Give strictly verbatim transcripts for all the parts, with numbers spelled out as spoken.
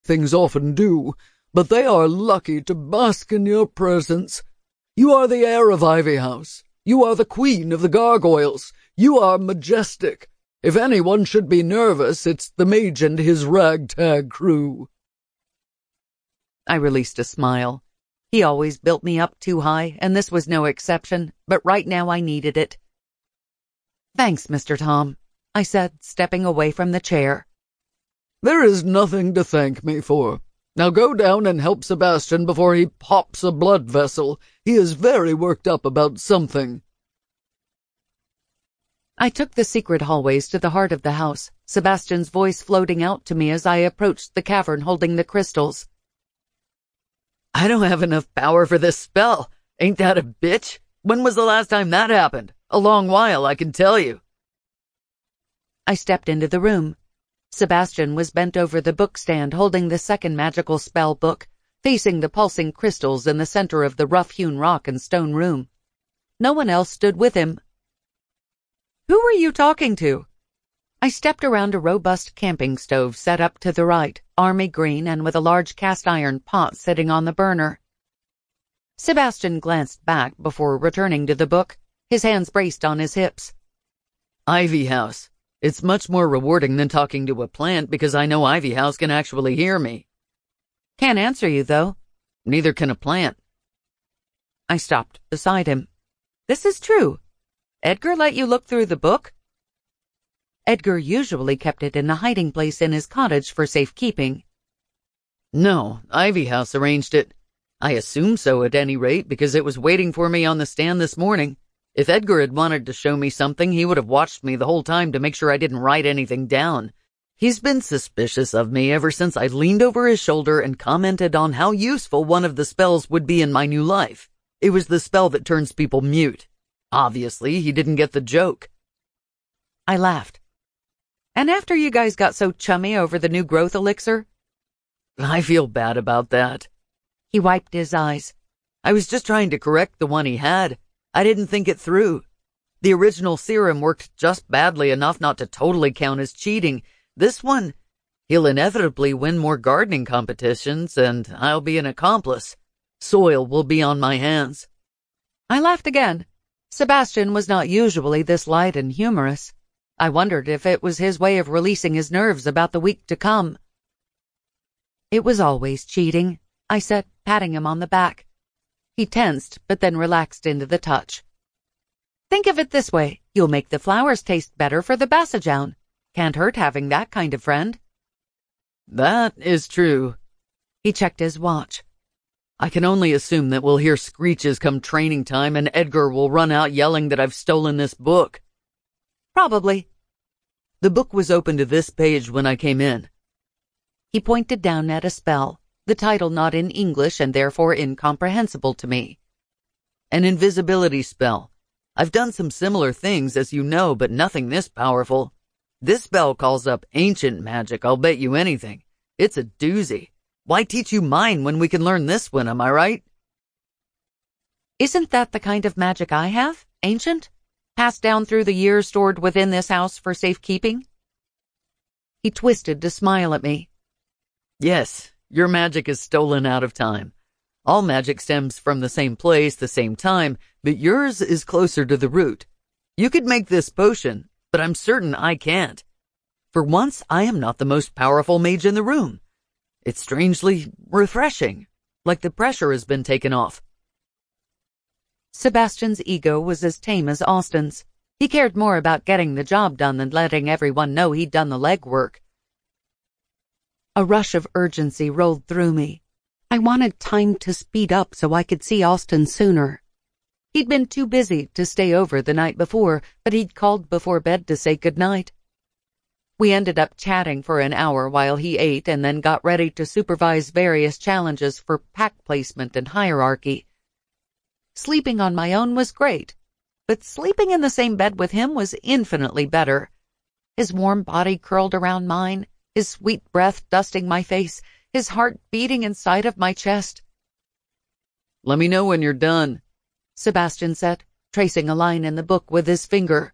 Things often do, but they are lucky to bask in your presence. You are the heir of Ivy House. You are the queen of the gargoyles. You are majestic. If anyone should be nervous, it's the mage and his ragtag crew." I released a smile. He always built me up too high, and this was no exception, but right now I needed it. "Thanks, Mister Tom," I said, stepping away from the chair. "There is nothing to thank me for. Now go down and help Sebastian before he pops a blood vessel. He is very worked up about something." I took the secret hallways to the heart of the house, Sebastian's voice floating out to me as I approached the cavern holding the crystals. "I don't have enough power for this spell. Ain't that a bitch? When was the last time that happened? A long while, I can tell you." I stepped into the room. Sebastian was bent over the bookstand holding the second magical spell book, facing the pulsing crystals in the center of the rough-hewn rock and stone room. No one else stood with him. "Who were you talking to?" I stepped around a robust camping stove set up to the right, army green and with a large cast-iron pot sitting on the burner. Sebastian glanced back before returning to the book, his hands braced on his hips. "Ivy House. It's much more rewarding than talking to a plant because I know Ivy House can actually hear me." "Can't answer you, though." "Neither can a plant." I stopped beside him. "This is true. Edgar let you look through the book?" Edgar usually kept it in the hiding place in his cottage for safekeeping. "No, Ivy House arranged it. I assume so at any rate because it was waiting for me on the stand this morning. If Edgar had wanted to show me something, he would have watched me the whole time to make sure I didn't write anything down. He's been suspicious of me ever since I leaned over his shoulder and commented on how useful one of the spells would be in my new life. It was the spell that turns people mute. Obviously, he didn't get the joke." I laughed. "And after you guys got so chummy over the new growth elixir?" "I feel bad about that." He wiped his eyes. "I was just trying to correct the one he had. I didn't think it through. The original serum worked just badly enough not to totally count as cheating. This one, he'll inevitably win more gardening competitions, and I'll be an accomplice. Soil will be on my hands." I laughed again. Sebastian was not usually this light and humorous. I wondered if it was his way of releasing his nerves about the week to come. "It was always cheating," I said, patting him on the back. He tensed, but then relaxed into the touch. "Think of it this way. You'll make the flowers taste better for the Bassajown. Can't hurt having that kind of friend." "That is true." He checked his watch. "I can only assume that we'll hear screeches come training time and Edgar will run out yelling that I've stolen this book." "Probably." "The book was open to this page when I came in." He pointed down at a spell, the title not in English and therefore incomprehensible to me. "An invisibility spell. I've done some similar things, as you know, but nothing this powerful. This spell calls up ancient magic, I'll bet you anything. It's a doozy. Why teach you mine when we can learn this one, am I right?" "Isn't that the kind of magic I have? Ancient? Passed down through the years stored within this house for safekeeping?" He twisted to smile at me. "Yes, your magic is stolen out of time. All magic stems from the same place, the same time, but yours is closer to the root. You could make this potion, but I'm certain I can't. For once, I am not the most powerful mage in the room. It's strangely refreshing, like the pressure has been taken off." Sebastian's ego was as tame as Austin's. He cared more about getting the job done than letting everyone know he'd done the legwork. A rush of urgency rolled through me. I wanted time to speed up so I could see Austin sooner. He'd been too busy to stay over the night before, but he'd called before bed to say goodnight. We ended up chatting for an hour while he ate and then got ready to supervise various challenges for pack placement and hierarchy. Sleeping on my own was great, but sleeping in the same bed with him was infinitely better. His warm body curled around mine, his sweet breath dusting my face, his heart beating inside of my chest. "Let me know when you're done," Sebastian said, tracing a line in the book with his finger.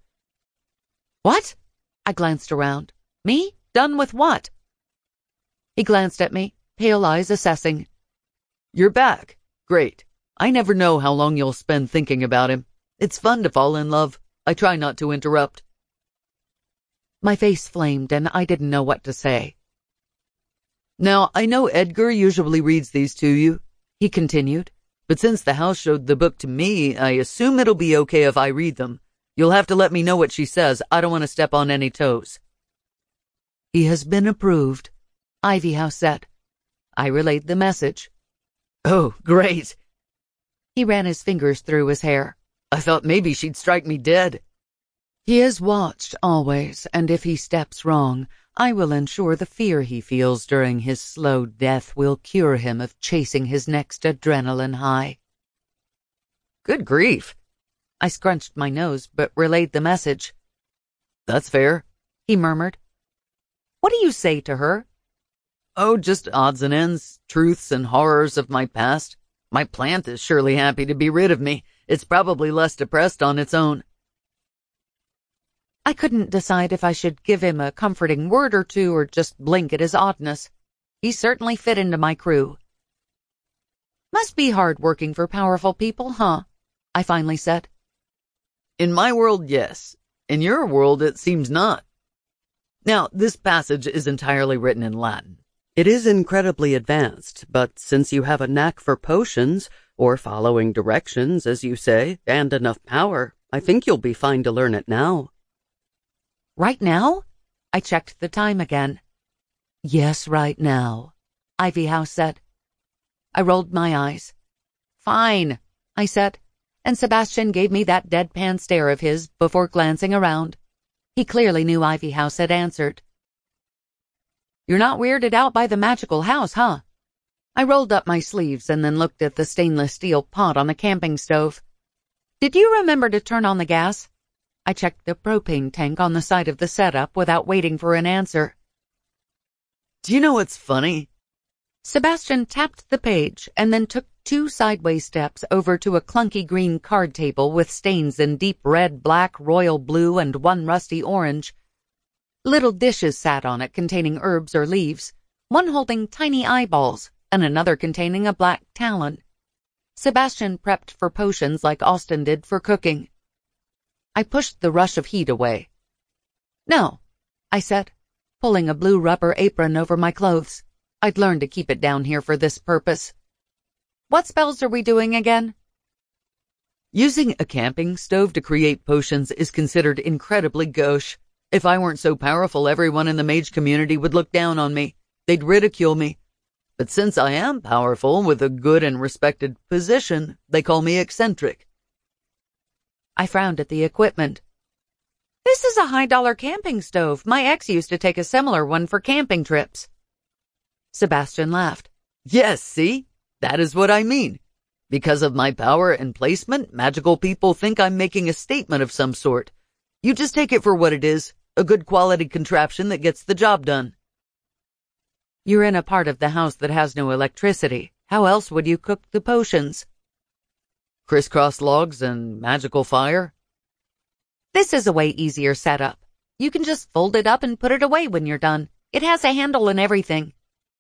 "What?" I glanced around. "Me? Done with what?" He glanced at me, pale eyes assessing. You're back. Great. I never know how long you'll spend thinking about him. It's fun to fall in love. I try not to interrupt. My face flamed and I didn't know what to say. Now, I know Edgar usually reads these to you, he continued, but since the house showed the book to me, I assume it'll be okay if I read them. You'll have to let me know what she says. I don't want to step on any toes. He has been approved, Ivy House said. I relayed the message. Oh, great. He ran his fingers through his hair. I thought maybe she'd strike me dead. He is watched always, and if he steps wrong, I will ensure the fear he feels during his slow death will cure him of chasing his next adrenaline high. Good grief. I scrunched my nose, but relayed the message. That's fair, he murmured. What do you say to her? Oh, just odds and ends, truths and horrors of my past. My plant is surely happy to be rid of me. It's probably less depressed on its own. I couldn't decide if I should give him a comforting word or two or just blink at his oddness. He certainly fit into my crew. Must be hard working for powerful people, huh? I finally said. In my world, yes. In your world, it seems not. Now, this passage is entirely written in Latin. It is incredibly advanced, but since you have a knack for potions, or following directions, as you say, and enough power, I think you'll be fine to learn it now. Right now? I checked the time again. Yes, right now, Ivy House said. I rolled my eyes. Fine, I said, and Sebastian gave me that deadpan stare of his before glancing around. He clearly knew Ivy House had answered. You're not weirded out by the magical house, huh? I rolled up my sleeves and then looked at the stainless steel pot on the camping stove. Did you remember to turn on the gas? I checked the propane tank on the side of the setup without waiting for an answer. Do you know what's funny? Sebastian tapped the page and then took two sideways steps over to a clunky green card table with stains in deep red, black, royal blue, and one rusty orange. Little dishes sat on it containing herbs or leaves, one holding tiny eyeballs and another containing a black talon. Sebastian prepped for potions like Austin did for cooking. I pushed the rush of heat away. No, I said, pulling a blue rubber apron over my clothes. I'd learned to keep it down here for this purpose. What spells are we doing again? Using a camping stove to create potions is considered incredibly gauche. If I weren't so powerful, everyone in the mage community would look down on me. They'd ridicule me. But since I am powerful with a good and respected position, they call me eccentric. I frowned at the equipment. This is a high-dollar camping stove. My ex used to take a similar one for camping trips. Sebastian laughed. Yes, see? That is what I mean. Because of my power and placement, magical people think I'm making a statement of some sort. You just take it for what it is, a good quality contraption that gets the job done. You're in a part of the house that has no electricity. How else would you cook the potions? Crisscross logs and magical fire? This is a way easier setup. You can just fold it up and put it away when you're done. It has a handle and everything.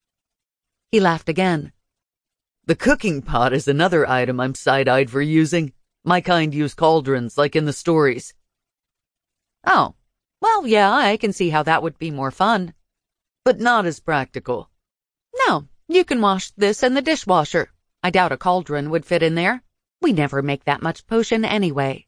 He laughed again. The cooking pot is another item I'm side-eyed for using. My kind use cauldrons, like in the stories. Oh, well, yeah, I can see how that would be more fun. But not as practical. No, you can wash this in the dishwasher. I doubt a cauldron would fit in there. We never make that much potion anyway.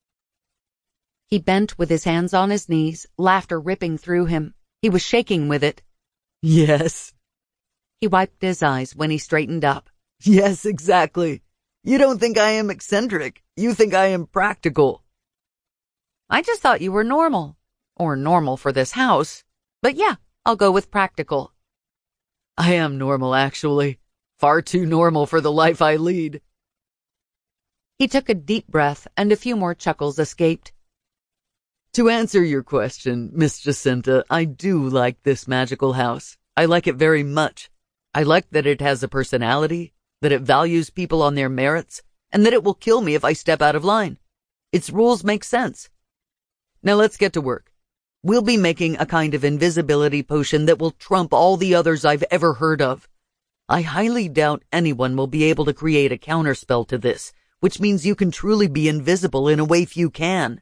He bent with his hands on his knees, laughter ripping through him. He was shaking with it. Yes. He wiped his eyes when he straightened up. Yes, exactly. You don't think I am eccentric. You think I am practical. I just thought you were normal. Or normal for this house. But yeah, I'll go with practical. I am normal, actually. Far too normal for the life I lead. He took a deep breath, and a few more chuckles escaped. To answer your question, Miss Jacinta, I do like this magical house. I like it very much. I like that it has a personality, that it values people on their merits, and that it will kill me if I step out of line. Its rules make sense. Now let's get to work. We'll be making a kind of invisibility potion that will trump all the others I've ever heard of. I highly doubt anyone will be able to create a counterspell to this, which means you can truly be invisible in a way few can.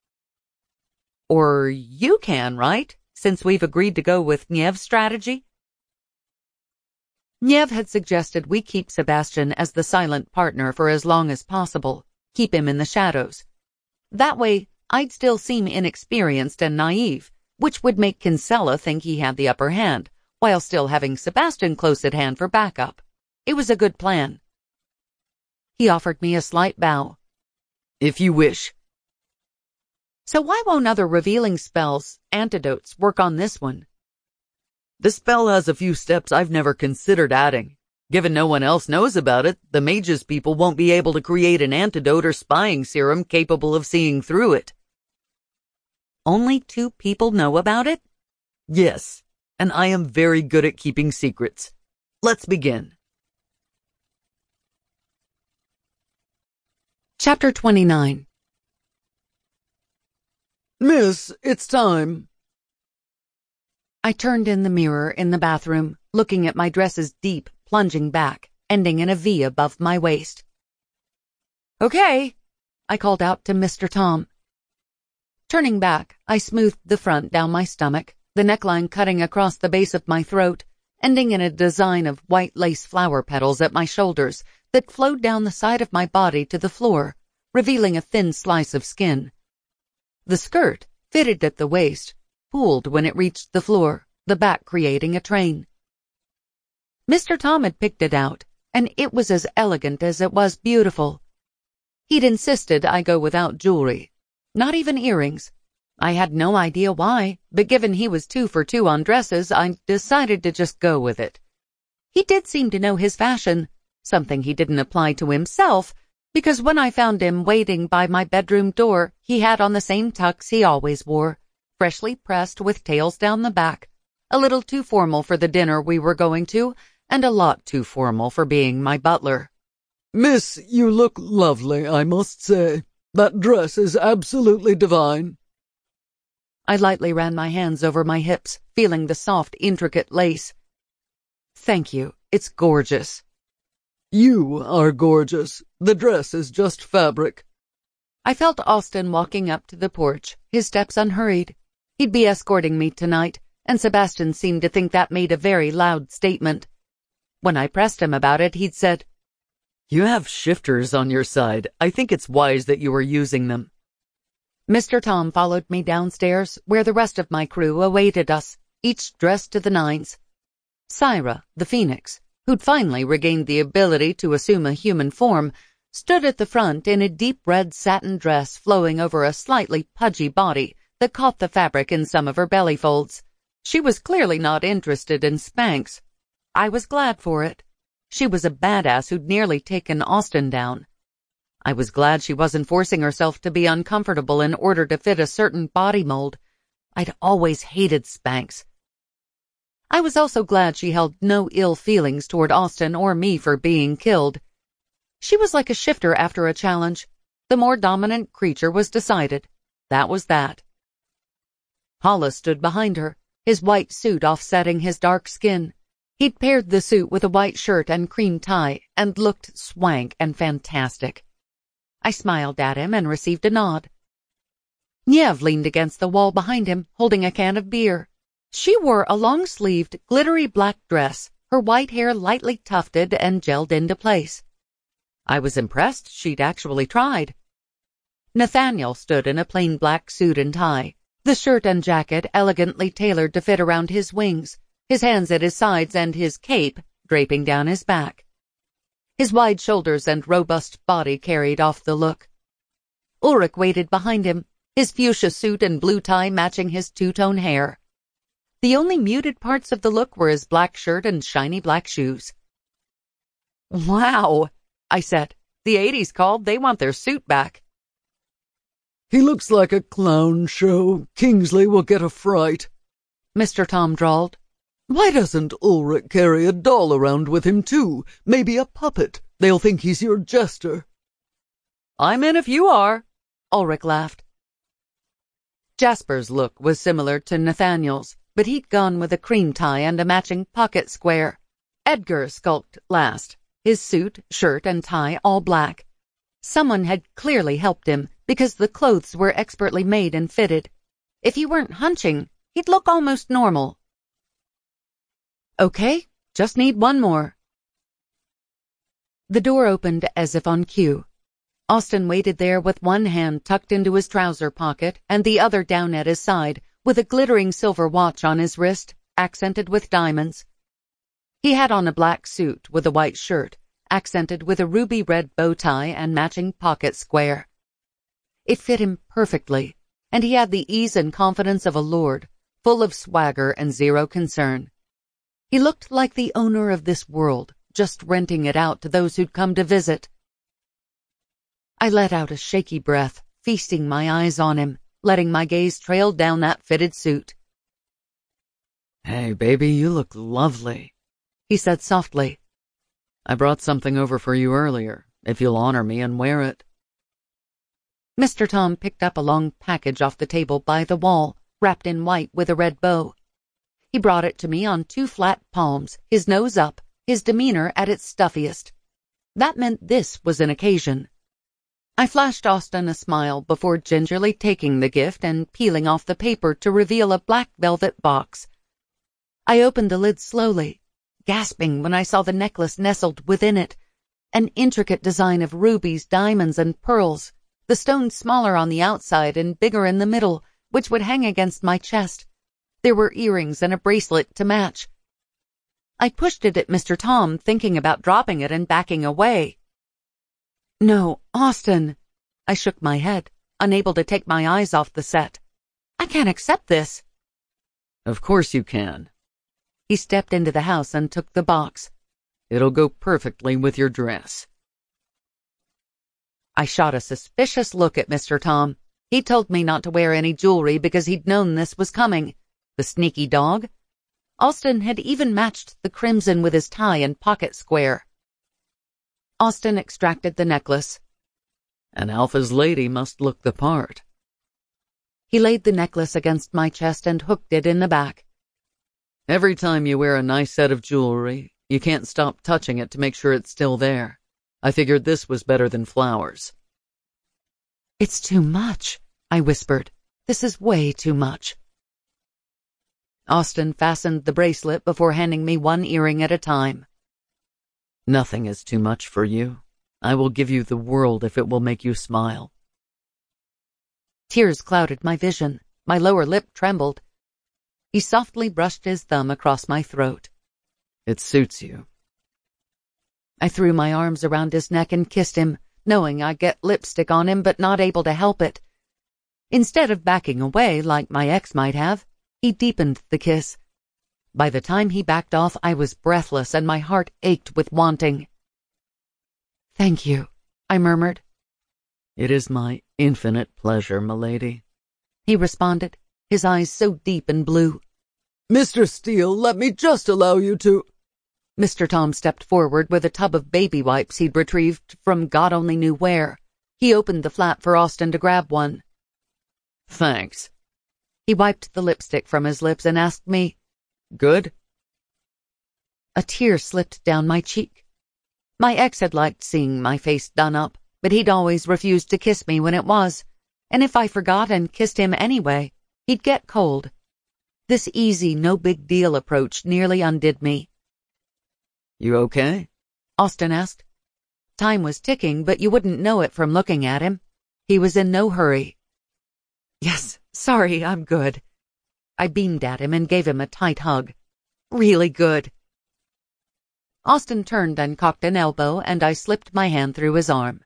Or you can, right? Since we've agreed to go with Niev's strategy? Niev had suggested we keep Sebastian as the silent partner for as long as possible, keep him in the shadows. That way, I'd still seem inexperienced and naive, which would make Kinsella think he had the upper hand, while still having Sebastian close at hand for backup. It was a good plan. He offered me a slight bow. If you wish. So why won't other revealing spells, antidotes, work on this one? The spell has a few steps I've never considered adding. Given no one else knows about it, the mages people won't be able to create an antidote or spying serum capable of seeing through it. Only two people know about it? Yes, and I am very good at keeping secrets. Let's begin. Chapter twenty-nine. Miss, it's time. I turned in the mirror in the bathroom, looking at my dress's deep, plunging back, ending in a V above my waist. Okay, I called out to Mister Tom. Turning back, I smoothed the front down my stomach, the neckline cutting across the base of my throat, ending in a design of white lace flower petals at my shoulders that flowed down the side of my body to the floor, revealing a thin slice of skin. The skirt, fitted at the waist, pooled when it reached the floor, the back creating a train. Mister Tom had picked it out, and it was as elegant as it was beautiful. He'd insisted I go without jewelry, not even earrings. I had no idea why, but given he was two for two on dresses, I decided to just go with it. He did seem to know his fashion, something he didn't apply to himself, because when I found him waiting by my bedroom door, he had on the same tux he always wore, freshly pressed with tails down the back, a little too formal for the dinner we were going to, and a lot too formal for being my butler. Miss, you look lovely, I must say. That dress is absolutely divine. I lightly ran my hands over my hips, feeling the soft, intricate lace. Thank you, it's gorgeous. You are gorgeous. The dress is just fabric. I felt Austin walking up to the porch, his steps unhurried. He'd be escorting me tonight, and Sebastian seemed to think that made a very loud statement. When I pressed him about it, he'd said, You have shifters on your side. I think it's wise that you are using them. Mister Tom followed me downstairs, where the rest of my crew awaited us, each dressed to the nines. Syra, the Phoenix, who'd finally regained the ability to assume a human form, stood at the front in a deep red satin dress flowing over a slightly pudgy body that caught the fabric in some of her belly folds. She was clearly not interested in Spanx. I was glad for it. She was a badass who'd nearly taken Austin down. I was glad she wasn't forcing herself to be uncomfortable in order to fit a certain body mold. I'd always hated Spanx. I was also glad she held no ill feelings toward Austin or me for being killed. She was like a shifter after a challenge. The more dominant creature was decided. That was that. Hollis stood behind her, his white suit offsetting his dark skin. He'd paired the suit with a white shirt and cream tie and looked swank and fantastic. I smiled at him and received a nod. Niev leaned against the wall behind him, holding a can of beer. She wore a long-sleeved, glittery black dress, her white hair lightly tufted and gelled into place. I was impressed she'd actually tried. Nathaniel stood in a plain black suit and tie, the shirt and jacket elegantly tailored to fit around his wings, his hands at his sides and his cape draping down his back. His wide shoulders and robust body carried off the look. Ulrich waited behind him, his fuchsia suit and blue tie matching his two-tone hair. The only muted parts of the look were his black shirt and shiny black shoes. Wow, I said. The eighties called. They want their suit back. He looks like a clown show. Kingsley will get a fright, Mister Tom drawled. Why doesn't Ulrich carry a doll around with him, too? Maybe a puppet. They'll think he's your jester. I'm in if you are, Ulrich laughed. Jasper's look was similar to Nathaniel's, but he'd gone with a cream tie and a matching pocket square. Edgar skulked last, his suit, shirt, and tie all black. Someone had clearly helped him, because the clothes were expertly made and fitted. If he weren't hunching, he'd look almost normal. Okay, just need one more. The door opened as if on cue. Austin waited there with one hand tucked into his trouser pocket and the other down at his side, with a glittering silver watch on his wrist, accented with diamonds. He had on a black suit with a white shirt, accented with a ruby red bow tie and matching pocket square. It fit him perfectly, and he had the ease and confidence of a lord, full of swagger and zero concern. He looked like the owner of this world, just renting it out to those who'd come to visit. I let out a shaky breath, feasting my eyes on him, letting my gaze trail down that fitted suit. "Hey, baby, you look lovely," he said softly. "I brought something over for you earlier, if you'll honor me and wear it." Mister Tom picked up a long package off the table by the wall, wrapped in white with a red bow. He brought it to me on two flat palms, his nose up, his demeanor at its stuffiest. That meant this was an occasion. I flashed Austin a smile before gingerly taking the gift and peeling off the paper to reveal a black velvet box. I opened the lid slowly, gasping when I saw the necklace nestled within it, an intricate design of rubies, diamonds, and pearls, the stones smaller on the outside and bigger in the middle, which would hang against my chest. There were earrings and a bracelet to match. I pushed it at Mister Tom, thinking about dropping it and backing away. "No, Austin." I shook my head, unable to take my eyes off the set. "I can't accept this." "Of course you can." He stepped into the house and took the box. "It'll go perfectly with your dress." I shot a suspicious look at Mister Tom. He told me not to wear any jewelry because he'd known this was coming. The sneaky dog. Austin had even matched the crimson with his tie and pocket square. Austin extracted the necklace. "An alpha's lady must look the part." He laid the necklace against my chest and hooked it in the back. "Every time you wear a nice set of jewelry, you can't stop touching it to make sure it's still there. I figured this was better than flowers." "It's too much," I whispered. "This is way too much." Austin fastened the bracelet before handing me one earring at a time. "Nothing is too much for you. I will give you the world if it will make you smile." Tears clouded my vision. My lower lip trembled. He softly brushed his thumb across my throat. "It suits you." I threw my arms around his neck and kissed him, knowing I'd get lipstick on him but not able to help it. Instead of backing away like my ex might have, he deepened the kiss. By the time he backed off, I was breathless and my heart ached with wanting. "Thank you," I murmured. "It is my infinite pleasure, milady," he responded, his eyes so deep and blue. "Mister Steele, let me just allow you to—" Mister Tom stepped forward with a tub of baby wipes he'd retrieved from God only knew where. He opened the flap for Austin to grab one. "Thanks." He wiped the lipstick from his lips and asked me, "Good?" A tear slipped down my cheek. My ex had liked seeing my face done up, but he'd always refused to kiss me when it was, and if I forgot and kissed him anyway, he'd get cold. This easy, no-big-deal approach nearly undid me. "You okay?" Austin asked. Time was ticking, but you wouldn't know it from looking at him. He was in no hurry. "Yes, sorry, I'm good." I beamed at him and gave him a tight hug. "Really good." Austin turned and cocked an elbow, and I slipped my hand through his arm.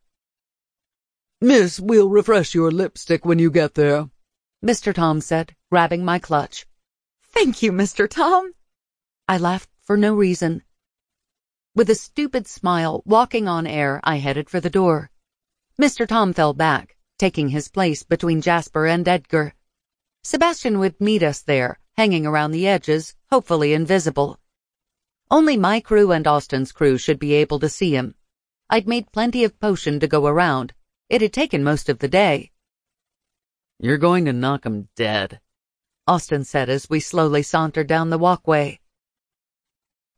"Miss, we'll refresh your lipstick when you get there," Mister Tom said, grabbing my clutch. "Thank you, Mister Tom." I laughed for no reason. With a stupid smile, walking on air, I headed for the door. Mister Tom fell back, taking his place between Jasper and Edgar. Sebastian would meet us there, hanging around the edges, hopefully invisible. Only my crew and Austin's crew should be able to see him. I'd made plenty of potion to go around. It had taken most of the day. "You're going to knock 'em dead," Austin said as we slowly sauntered down the walkway.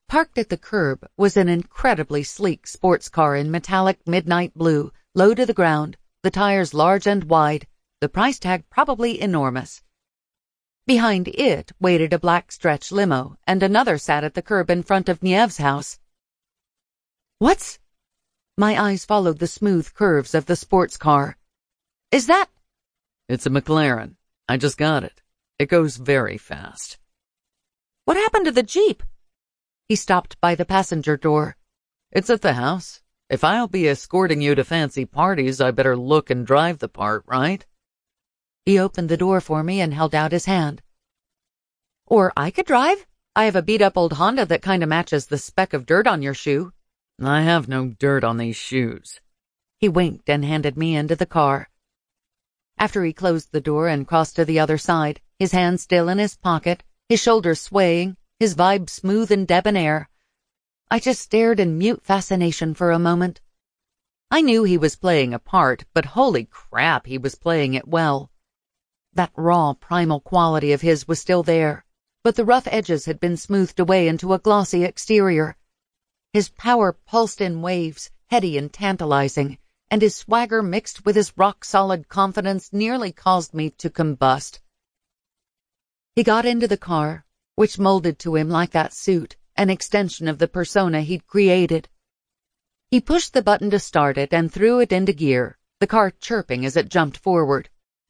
Parked at the curb was an incredibly sleek sports car in metallic midnight blue, low to the ground, the tires large and wide, the price tag probably enormous. Behind it waited a black stretch limo, and another sat at the curb in front of Niev's house. What's... My eyes followed the smooth curves of the sports car. Is that... It's a McLaren. I just got it. It goes very fast. What happened to the Jeep? He stopped by the passenger door. It's at the house. If I'll be escorting you to fancy parties, I better look and drive the part, right? He opened the door for me and held out his hand. Or I could drive. I have a beat-up old Honda that kind of matches the speck of dirt on your shoe. I have no dirt on these shoes. He winked and handed me into the car. After he closed the door and crossed to the other side, his hand still in his pocket, his shoulders swaying, his vibe smooth and debonair, I just stared in mute fascination for a moment. I knew he was playing a part, but holy crap, he was playing it well. That raw, primal quality of his was still there, but the rough edges had been smoothed away into a glossy exterior. His power pulsed in waves, heady and tantalizing, and his swagger mixed with his rock-solid confidence nearly caused me to combust. He got into the car, which molded to him like that suit, an extension of the persona he'd created. He pushed the button to start it and threw it into gear, the car chirping as it jumped forward.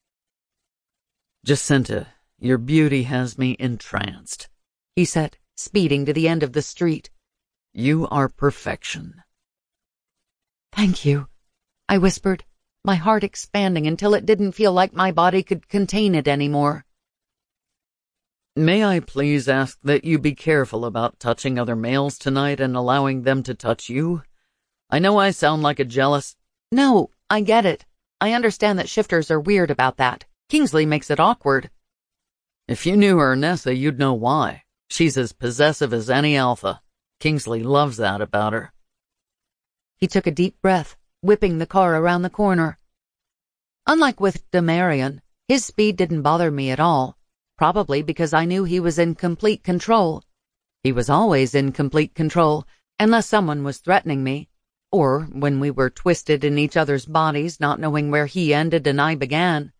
Jacinta, your beauty has me entranced, he said, speeding to the end of the street. You are perfection. Thank you, I whispered, my heart expanding until it didn't feel like my body could contain it anymore. May I please ask that you be careful about touching other males tonight and allowing them to touch you? I know I sound like a jealous... No, I get it. I understand that shifters are weird about that. Kingsley makes it awkward. If you knew Ernessa, you'd know why. She's as possessive as any alpha. Kingsley loves that about her. He took a deep breath, whipping the car around the corner. Unlike with Damarian, his speed didn't bother me at all. Probably because I knew he was in complete control. He was always in complete control, unless someone was threatening me, or when we were twisted in each other's bodies, not knowing where he ended and I began.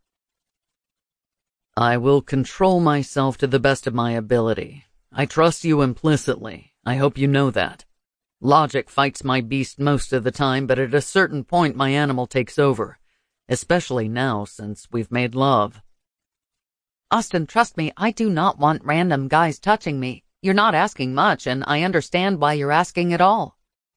I will control myself to the best of my ability. I trust you implicitly. I hope you know that. Logic fights my beast most of the time, but at a certain point my animal takes over, especially now since we've made love. Austin, trust me, I do not want random guys touching me. You're not asking much, and I understand why you're asking at all.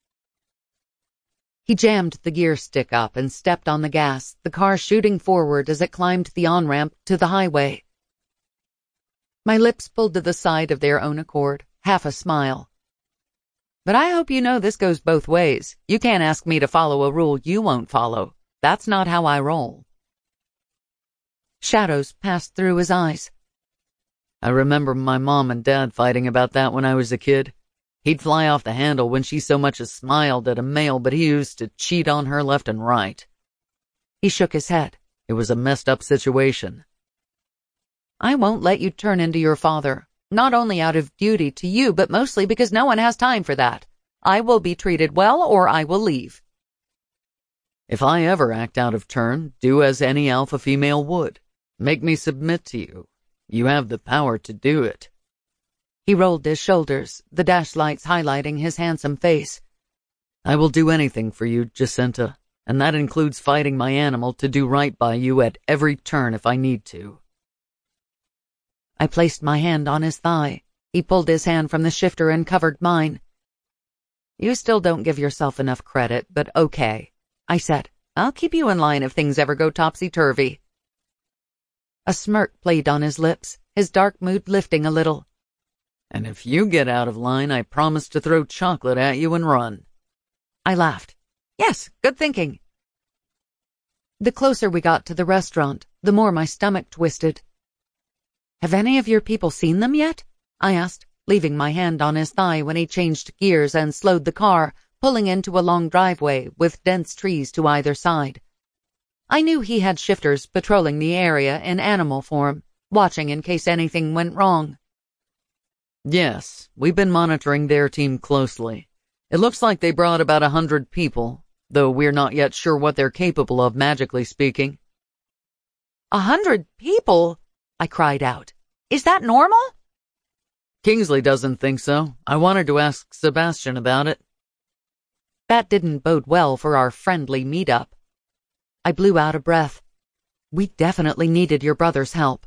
He jammed the gear stick up and stepped on the gas, the car shooting forward as it climbed the on-ramp to the highway. My lips pulled to the side of their own accord, half a smile. But I hope you know this goes both ways. You can't ask me to follow a rule you won't follow. That's not how I roll. Shadows passed through his eyes. I remember my mom and dad fighting about that when I was a kid. He'd fly off the handle when she so much as smiled at a male, but he used to cheat on her left and right. He shook his head. It was a messed up situation. I won't let you turn into your father, not only out of duty to you, but mostly because no one has time for that. I will be treated well or I will leave. If I ever act out of turn, do as any alpha female would. Make me submit to you. You have the power to do it. He rolled his shoulders, the dash lights highlighting his handsome face. I will do anything for you, Jacinta, and that includes fighting my animal to do right by you at every turn if I need to. I placed my hand on his thigh. He pulled his hand from the shifter and covered mine. You still don't give yourself enough credit, but okay, I said. I'll keep you in line if things ever go topsy-turvy. A smirk played on his lips, his dark mood lifting a little. And if you get out of line, I promise to throw chocolate at you and run. I laughed. Yes, good thinking. The closer we got to the restaurant, the more my stomach twisted. Have any of your people seen them yet? I asked, leaving my hand on his thigh when he changed gears and slowed the car, pulling into a long driveway with dense trees to either side. I knew he had shifters patrolling the area in animal form, watching in case anything went wrong. Yes, we've been monitoring their team closely. It looks like they brought about a hundred people, though we're not yet sure what they're capable of, magically speaking. A hundred people? I cried out. Is that normal? Kingsley doesn't think so. I wanted to ask Sebastian about it. That didn't bode well for our friendly meet-up. I blew out a breath. We definitely needed your brother's help.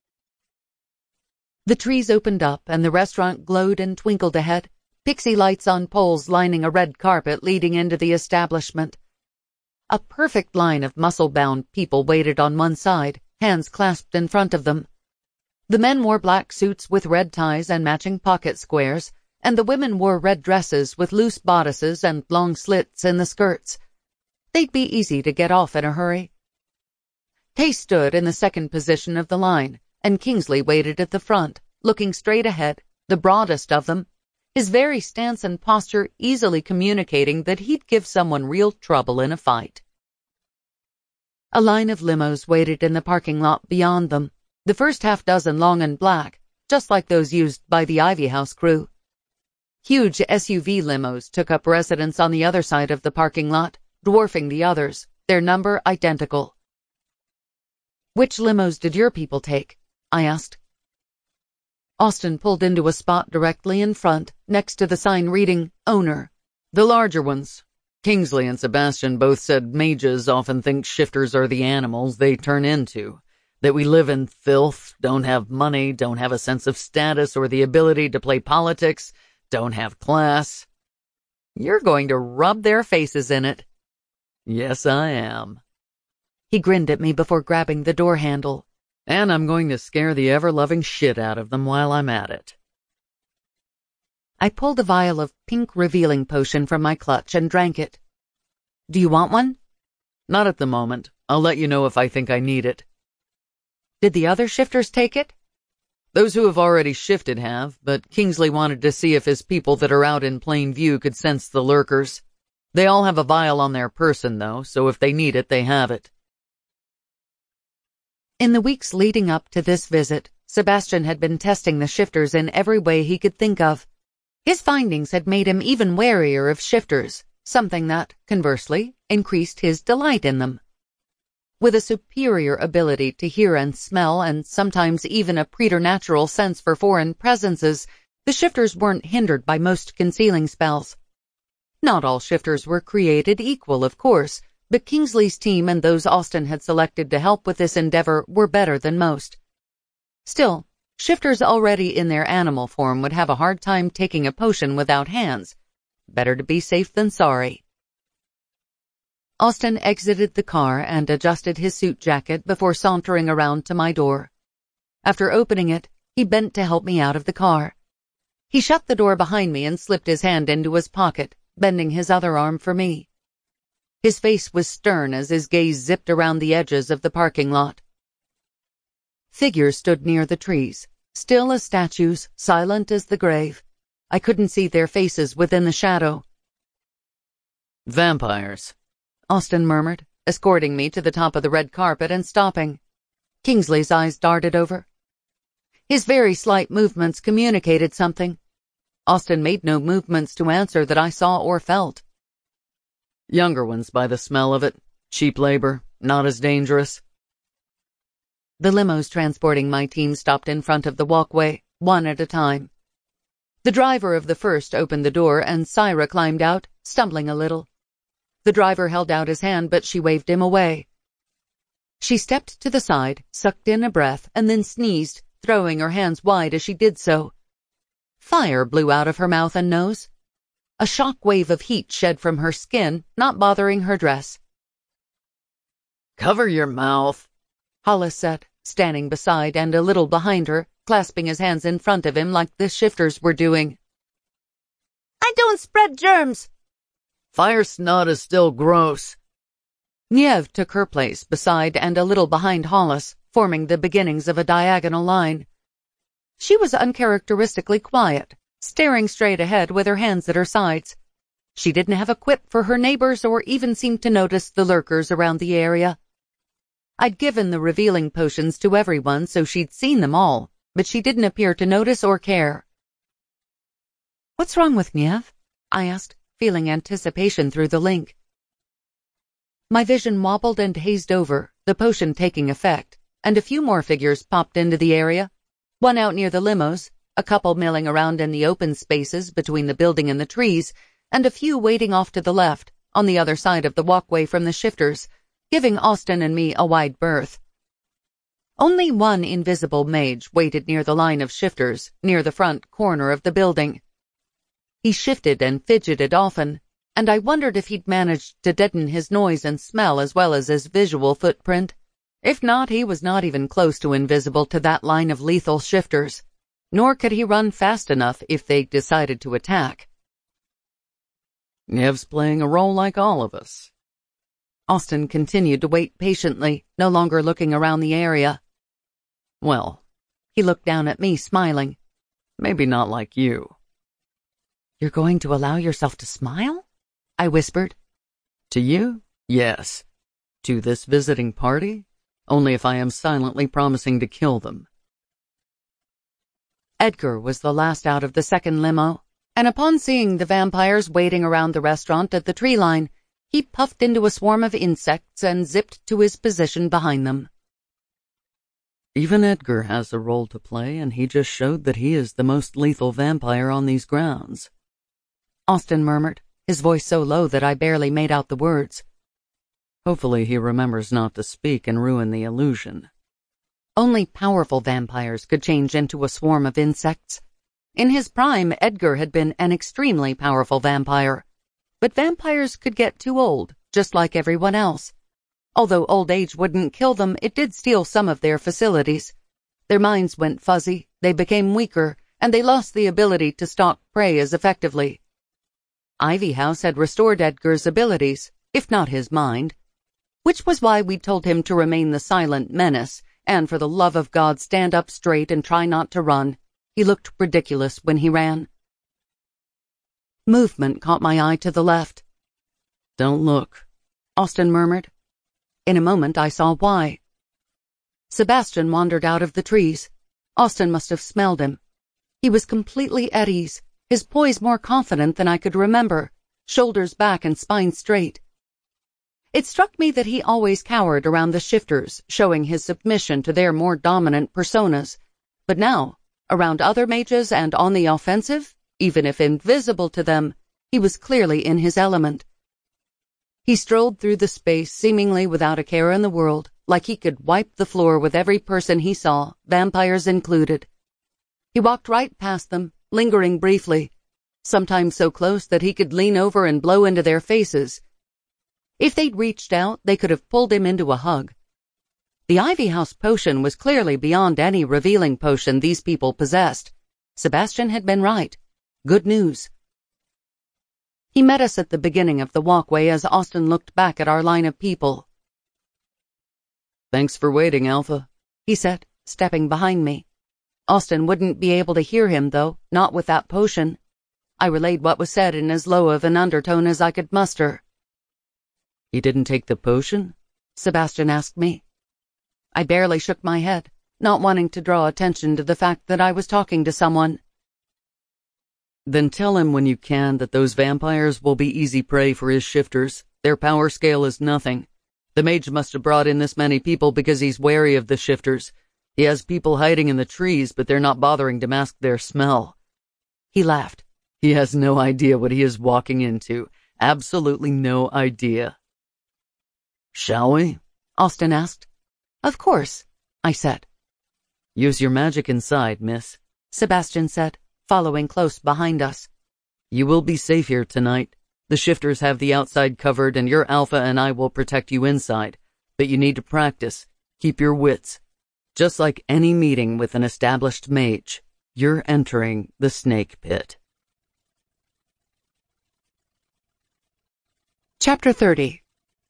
The trees opened up and the restaurant glowed and twinkled ahead, pixie lights on poles lining a red carpet leading into the establishment. A perfect line of muscle-bound people waited on one side, hands clasped in front of them. The men wore black suits with red ties and matching pocket squares, and the women wore red dresses with loose bodices and long slits in the skirts. They'd be easy to get off in a hurry. Tay stood in the second position of the line, and Kingsley waited at the front, looking straight ahead, the broadest of them, his very stance and posture easily communicating that he'd give someone real trouble in a fight. A line of limos waited in the parking lot beyond them, the first half dozen long and black, just like those used by the Ivy House crew. Huge S U V limos took up residence on the other side of the parking lot, dwarfing the others, their number identical. "Which limos did your people take?" I asked. Austin pulled into a spot directly in front, next to the sign reading, Owner. The larger ones. Kingsley and Sebastian both said mages often think shifters are the animals they turn into, that we live in filth, don't have money, don't have a sense of status or the ability to play politics, don't have class. You're going to rub their faces in it. Yes, I am. He grinned at me before grabbing the door handle. And I'm going to scare the ever-loving shit out of them while I'm at it. I pulled a vial of pink revealing potion from my clutch and drank it. Do you want one? Not at the moment. I'll let you know if I think I need it. Did the other shifters take it? Those who have already shifted have, but Kingsley wanted to see if his people that are out in plain view could sense the lurkers. They all have a vial on their person, though, so if they need it, they have it. In the weeks leading up to this visit, Sebastian had been testing the shifters in every way he could think of. His findings had made him even warier of shifters, something that, conversely, increased his delight in them. With a superior ability to hear and smell, and sometimes even a preternatural sense for foreign presences, the shifters weren't hindered by most concealing spells. Not all shifters were created equal, of course, but Kingsley's team and those Austin had selected to help with this endeavor were better than most. Still, shifters already in their animal form would have a hard time taking a potion without hands. Better to be safe than sorry. Austin exited the car and adjusted his suit jacket before sauntering around to my door. After opening it, he bent to help me out of the car. He shut the door behind me and slipped his hand into his pocket, bending his other arm for me. His face was stern as his gaze zipped around the edges of the parking lot. Figures stood near the trees, still as statues, silent as the grave. I couldn't see their faces within the shadow. Vampires, Austin murmured, escorting me to the top of the red carpet and stopping. Kingsley's eyes darted over. His very slight movements communicated something. Austin made no movements to answer that I saw or felt. Younger ones by the smell of it. Cheap labor, not as dangerous. The limos transporting my team stopped in front of the walkway, one at a time. The driver of the first opened the door and Syra climbed out, stumbling a little. The driver held out his hand, but she waved him away. She stepped to the side, sucked in a breath, and then sneezed, throwing her hands wide as she did so. Fire blew out of her mouth and nose. A shock wave of heat shed from her skin, not bothering her dress. "Cover your mouth," Hollis said, standing beside and a little behind her, clasping his hands in front of him like the shifters were doing. "I don't spread germs." "Fire snot is still gross." Niev took her place beside and a little behind Hollis, forming the beginnings of a diagonal line. She was uncharacteristically quiet, staring straight ahead with her hands at her sides. She didn't have a quip for her neighbors or even seem to notice the lurkers around the area. I'd given the revealing potions to everyone, so she'd seen them all, but she didn't appear to notice or care. "What's wrong with Niev?" I asked, feeling anticipation through the link. My vision wobbled and hazed over, the potion taking effect, and a few more figures popped into the area, one out near the limos, a couple milling around in the open spaces between the building and the trees, and a few waiting off to the left, on the other side of the walkway from the shifters, giving Austin and me a wide berth. Only one invisible mage waited near the line of shifters, near the front corner of the building. He shifted and fidgeted often, and I wondered if he'd managed to deaden his noise and smell as well as his visual footprint. If not, he was not even close to invisible to that line of lethal shifters, nor could he run fast enough if they decided to attack. Niev's playing a role like all of us. Austin continued to wait patiently, no longer looking around the area. Well, he looked down at me, smiling. Maybe not like you. You're going to allow yourself to smile? I whispered. To you? Yes. To this visiting party? Only if I am silently promising to kill them. Edgar was the last out of the second limo, and upon seeing the vampires waiting around the restaurant at the tree line, he puffed into a swarm of insects and zipped to his position behind them. Even Edgar has a role to play, and he just showed that he is the most lethal vampire on these grounds. Austin murmured, his voice so low that I barely made out the words. Hopefully he remembers not to speak and ruin the illusion. Only powerful vampires could change into a swarm of insects. In his prime, Edgar had been an extremely powerful vampire. But vampires could get too old, just like everyone else. Although old age wouldn't kill them, it did steal some of their facilities. Their minds went fuzzy, they became weaker, and they lost the ability to stalk prey as effectively. Ivy House had restored Edgar's abilities, if not his mind, which was why we told him to remain the silent menace, and for the love of God stand up straight and try not to run. He looked ridiculous when he ran. Movement caught my eye to the left. Don't look, Austin murmured. In a moment I saw why. Sebastian wandered out of the trees. Austin must have smelled him. He was completely at ease, his poise more confident than I could remember, shoulders back and spine straight. It struck me that he always cowered around the shifters, showing his submission to their more dominant personas. But now, around other mages and on the offensive, even if invisible to them, he was clearly in his element. He strolled through the space seemingly without a care in the world, like he could wipe the floor with every person he saw, vampires included. He walked right past them, lingering briefly, sometimes so close that he could lean over and blow into their faces. If they'd reached out, they could have pulled him into a hug. The Ivy House potion was clearly beyond any revealing potion these people possessed. Sebastian had been right. Good news. He met us at the beginning of the walkway as Austin looked back at our line of people. Thanks for waiting, Alpha, he said, stepping behind me. Austin wouldn't be able to hear him, though, not with that potion. I relayed what was said in as low of an undertone as I could muster. He didn't take the potion? Sebastian asked me. I barely shook my head, not wanting to draw attention to the fact that I was talking to someone. Then tell him when you can that those vampires will be easy prey for his shifters. Their power scale is nothing. The mage must have brought in this many people because he's wary of the shifters. He has people hiding in the trees, but they're not bothering to mask their smell. He laughed. He has no idea what he is walking into. Absolutely no idea. Shall we? Austin asked. Of course, I said. Use your magic inside, miss, Sebastian said, following close behind us. You will be safe here tonight. The shifters have the outside covered and your Alpha and I will protect you inside. But you need to practice. Keep your wits. Just like any meeting with an established mage, you're entering the snake pit. Chapter thirty.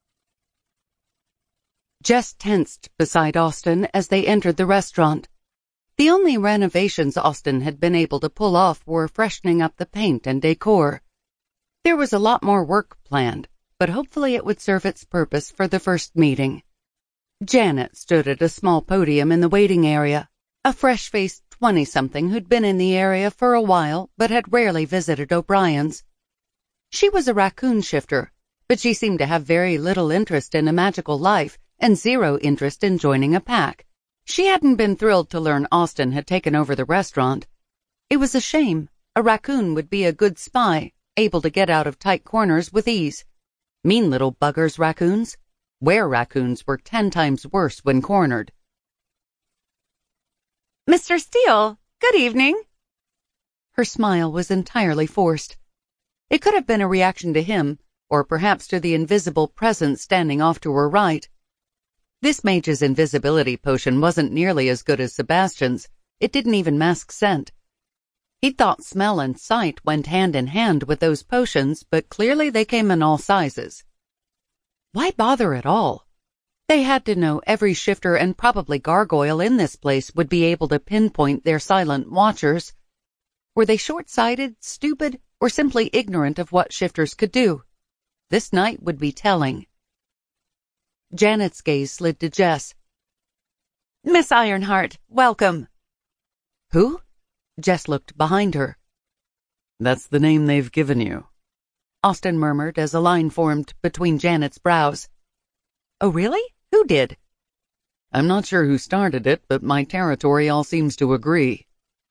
Jess tensed beside Austin as they entered the restaurant. The only renovations Austin had been able to pull off were freshening up the paint and decor. There was a lot more work planned, but hopefully it would serve its purpose for the first meeting. Janet stood at a small podium in the waiting area, a fresh-faced twenty-something who'd been in the area for a while but had rarely visited O'Brien's. She was a raccoon shifter, but she seemed to have very little interest in a magical life and zero interest in joining a pack. She hadn't been thrilled to learn Austin had taken over the restaurant. It was a shame. A raccoon would be a good spy, able to get out of tight corners with ease. Mean little buggers, raccoons. Were-raccoons were ten times worse when cornered. Mister Steele, good evening. Her smile was entirely forced. It could have been a reaction to him, or perhaps to the invisible presence standing off to her right. This mage's invisibility potion wasn't nearly as good as Sebastian's. It didn't even mask scent. He'd thought smell and sight went hand in hand with those potions, but clearly they came in all sizes. Why bother at all? They had to know every shifter and probably gargoyle in this place would be able to pinpoint their silent watchers. Were they short-sighted, stupid, or simply ignorant of what shifters could do? This night would be telling. Janet's gaze slid to Jess. Miss Ironheart, welcome. Who? Jess looked behind her. That's the name they've given you, Austin murmured as a line formed between Janet's brows. Oh, really? Who did? I'm not sure who started it, but my territory all seems to agree.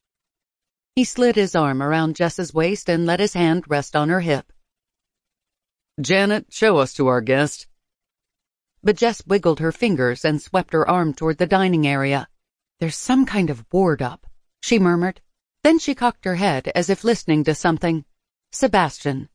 He slid his arm around Jess's waist and let his hand rest on her hip. Janet, show us to our guest. But Jess wiggled her fingers and swept her arm toward the dining area. There's some kind of ward up, she murmured. Then she cocked her head as if listening to something. Sebastian.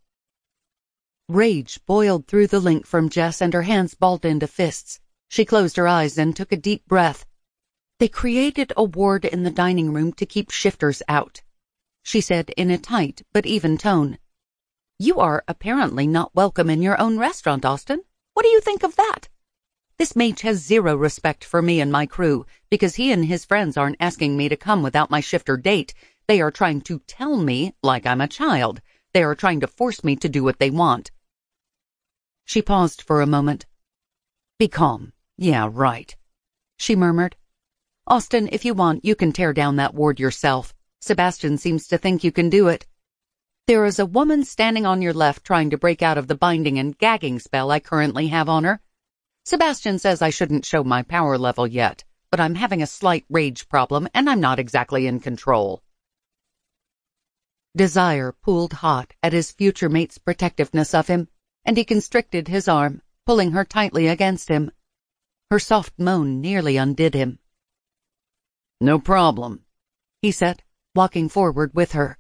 Rage boiled through the link from Jess and her hands balled into fists. She closed her eyes and took a deep breath. They created a ward in the dining room to keep shifters out, she said in a tight but even tone. You are apparently not welcome in your own restaurant, Austin. What do you think of that? This mage has zero respect for me and my crew because he and his friends aren't asking me to come without my shifter date. They are trying to tell me like I'm a child. They are trying to force me to do what they want. She paused for a moment. Be calm. Yeah, right, she murmured. Austin, if you want, you can tear down that ward yourself. Sebastian seems to think you can do it. There is a woman standing on your left trying to break out of the binding and gagging spell I currently have on her. Sebastian says I shouldn't show my power level yet, but I'm having a slight rage problem and I'm not exactly in control. Desire pooled hot at his future mate's protectiveness of him, and he constricted his arm, pulling her tightly against him. Her soft moan nearly undid him. No problem, he said, walking forward with her.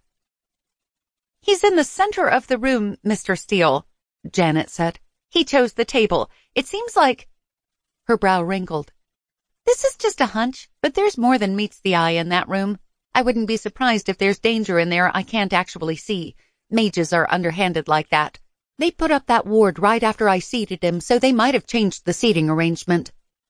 He's in the center of the room, Mister Steele, Janet said. He chose the table. It seems like... Her brow wrinkled. This is just a hunch, but there's more than meets the eye in that room. I wouldn't be surprised if there's danger in there I can't actually see. Mages are underhanded like that. They put up that ward right after I seated him, so they might have changed the seating arrangement.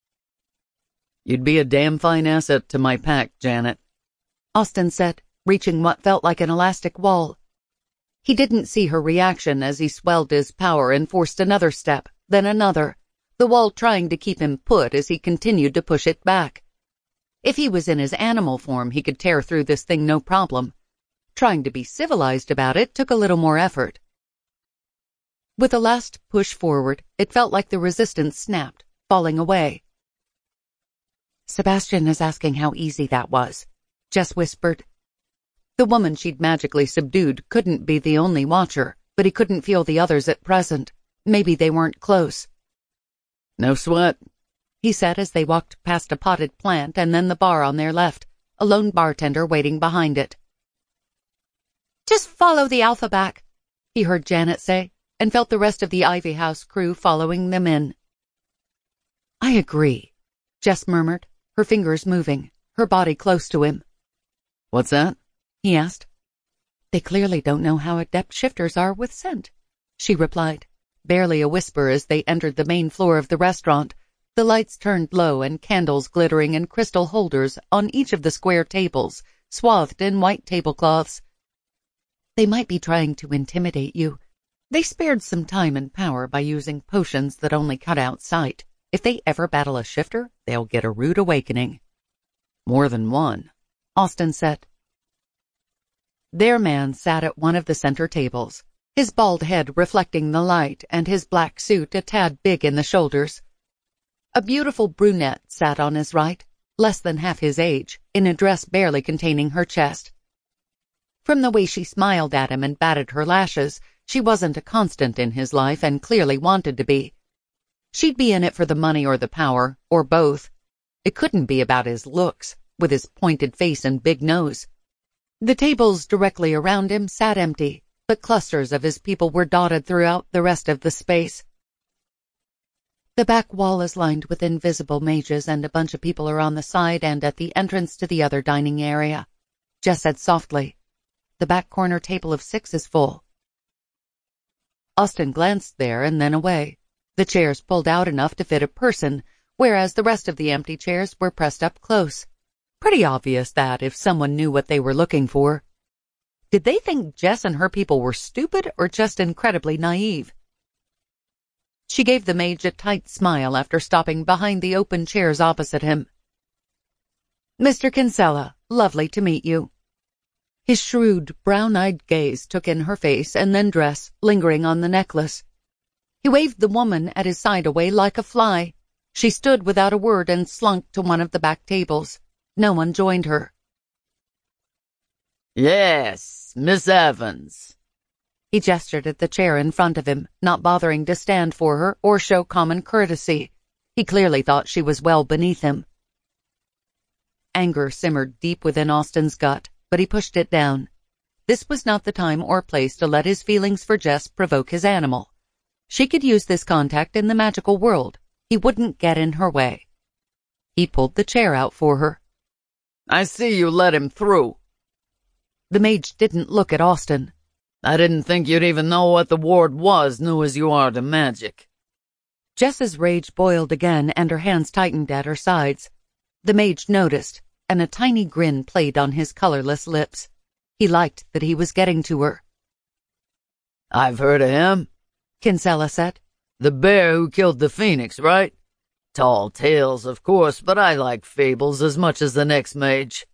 You'd be a damn fine asset to my pack, Janet, Austin said, reaching what felt like an elastic wall. He didn't see her reaction as he swelled his power and forced another step, then another, the wall trying to keep him put as he continued to push it back. If he was in his animal form, he could tear through this thing no problem. Trying to be civilized about it took a little more effort. With a last push forward, it felt like the resistance snapped, falling away. Sebastian is asking how easy that was, Jess whispered. The woman she'd magically subdued couldn't be the only watcher, but he couldn't feel the others at present. Maybe they weren't close. No sweat, he said as they walked past a potted plant and then the bar on their left, a lone bartender waiting behind it. Just follow the alpha back, he heard Janet say, and felt the rest of the Ivy House crew following them in. I agree, Jess murmured, her fingers moving, her body close to him. What's that? He asked. They clearly don't know how adept shifters are with scent, she replied, barely a whisper as they entered the main floor of the restaurant, the lights turned low and candles glittering in crystal holders on each of the square tables, swathed in white tablecloths. They might be trying to intimidate you. They spared some time and power by using potions that only cut out sight. If they ever battle a shifter, they'll get a rude awakening. More than one, Austin said. Their man sat at one of the center tables, his bald head reflecting the light and his black suit a tad big in the shoulders. A beautiful brunette sat on his right, less than half his age, in a dress barely containing her chest. From the way she smiled at him and batted her lashes, she wasn't a constant in his life and clearly wanted to be. She'd be in it for the money or the power, or both. It couldn't be about his looks, with his pointed face and big nose. The tables directly around him sat empty, but clusters of his people were dotted throughout the rest of the space. The back wall is lined with invisible mages, and a bunch of people are on the side and at the entrance to the other dining area, Jess said softly. The back corner table of six is full. Austin glanced there and then away. The chairs pulled out enough to fit a person, whereas the rest of the empty chairs were pressed up close. Pretty obvious that if someone knew what they were looking for. Did they think Jess and her people were stupid or just incredibly naive? She gave the mage a tight smile after stopping behind the open chairs opposite him. Mister Kinsella, lovely to meet you. His shrewd, brown-eyed gaze took in her face and then dress, lingering on the necklace. He waved the woman at his side away like a fly. She stood without a word and slunk to one of the back tables. No one joined her. Yes, Miss Evans. He gestured at the chair in front of him, not bothering to stand for her or show common courtesy. He clearly thought she was well beneath him. Anger simmered deep within Austin's gut, but he pushed it down. This was not the time or place to let his feelings for Jess provoke his animal. She could use this contact in the magical world. He wouldn't get in her way. He pulled the chair out for her. I see you let him through. The mage didn't look at Austin. I didn't think you'd even know what the ward was, new as you are to magic. Jess's rage boiled again and her hands tightened at her sides. The mage noticed, and a tiny grin played on his colorless lips. He liked that he was getting to her. I've heard of him, Kinsella said. The bear who killed the phoenix, right? Tall tales, of course, but I like fables as much as the next mage.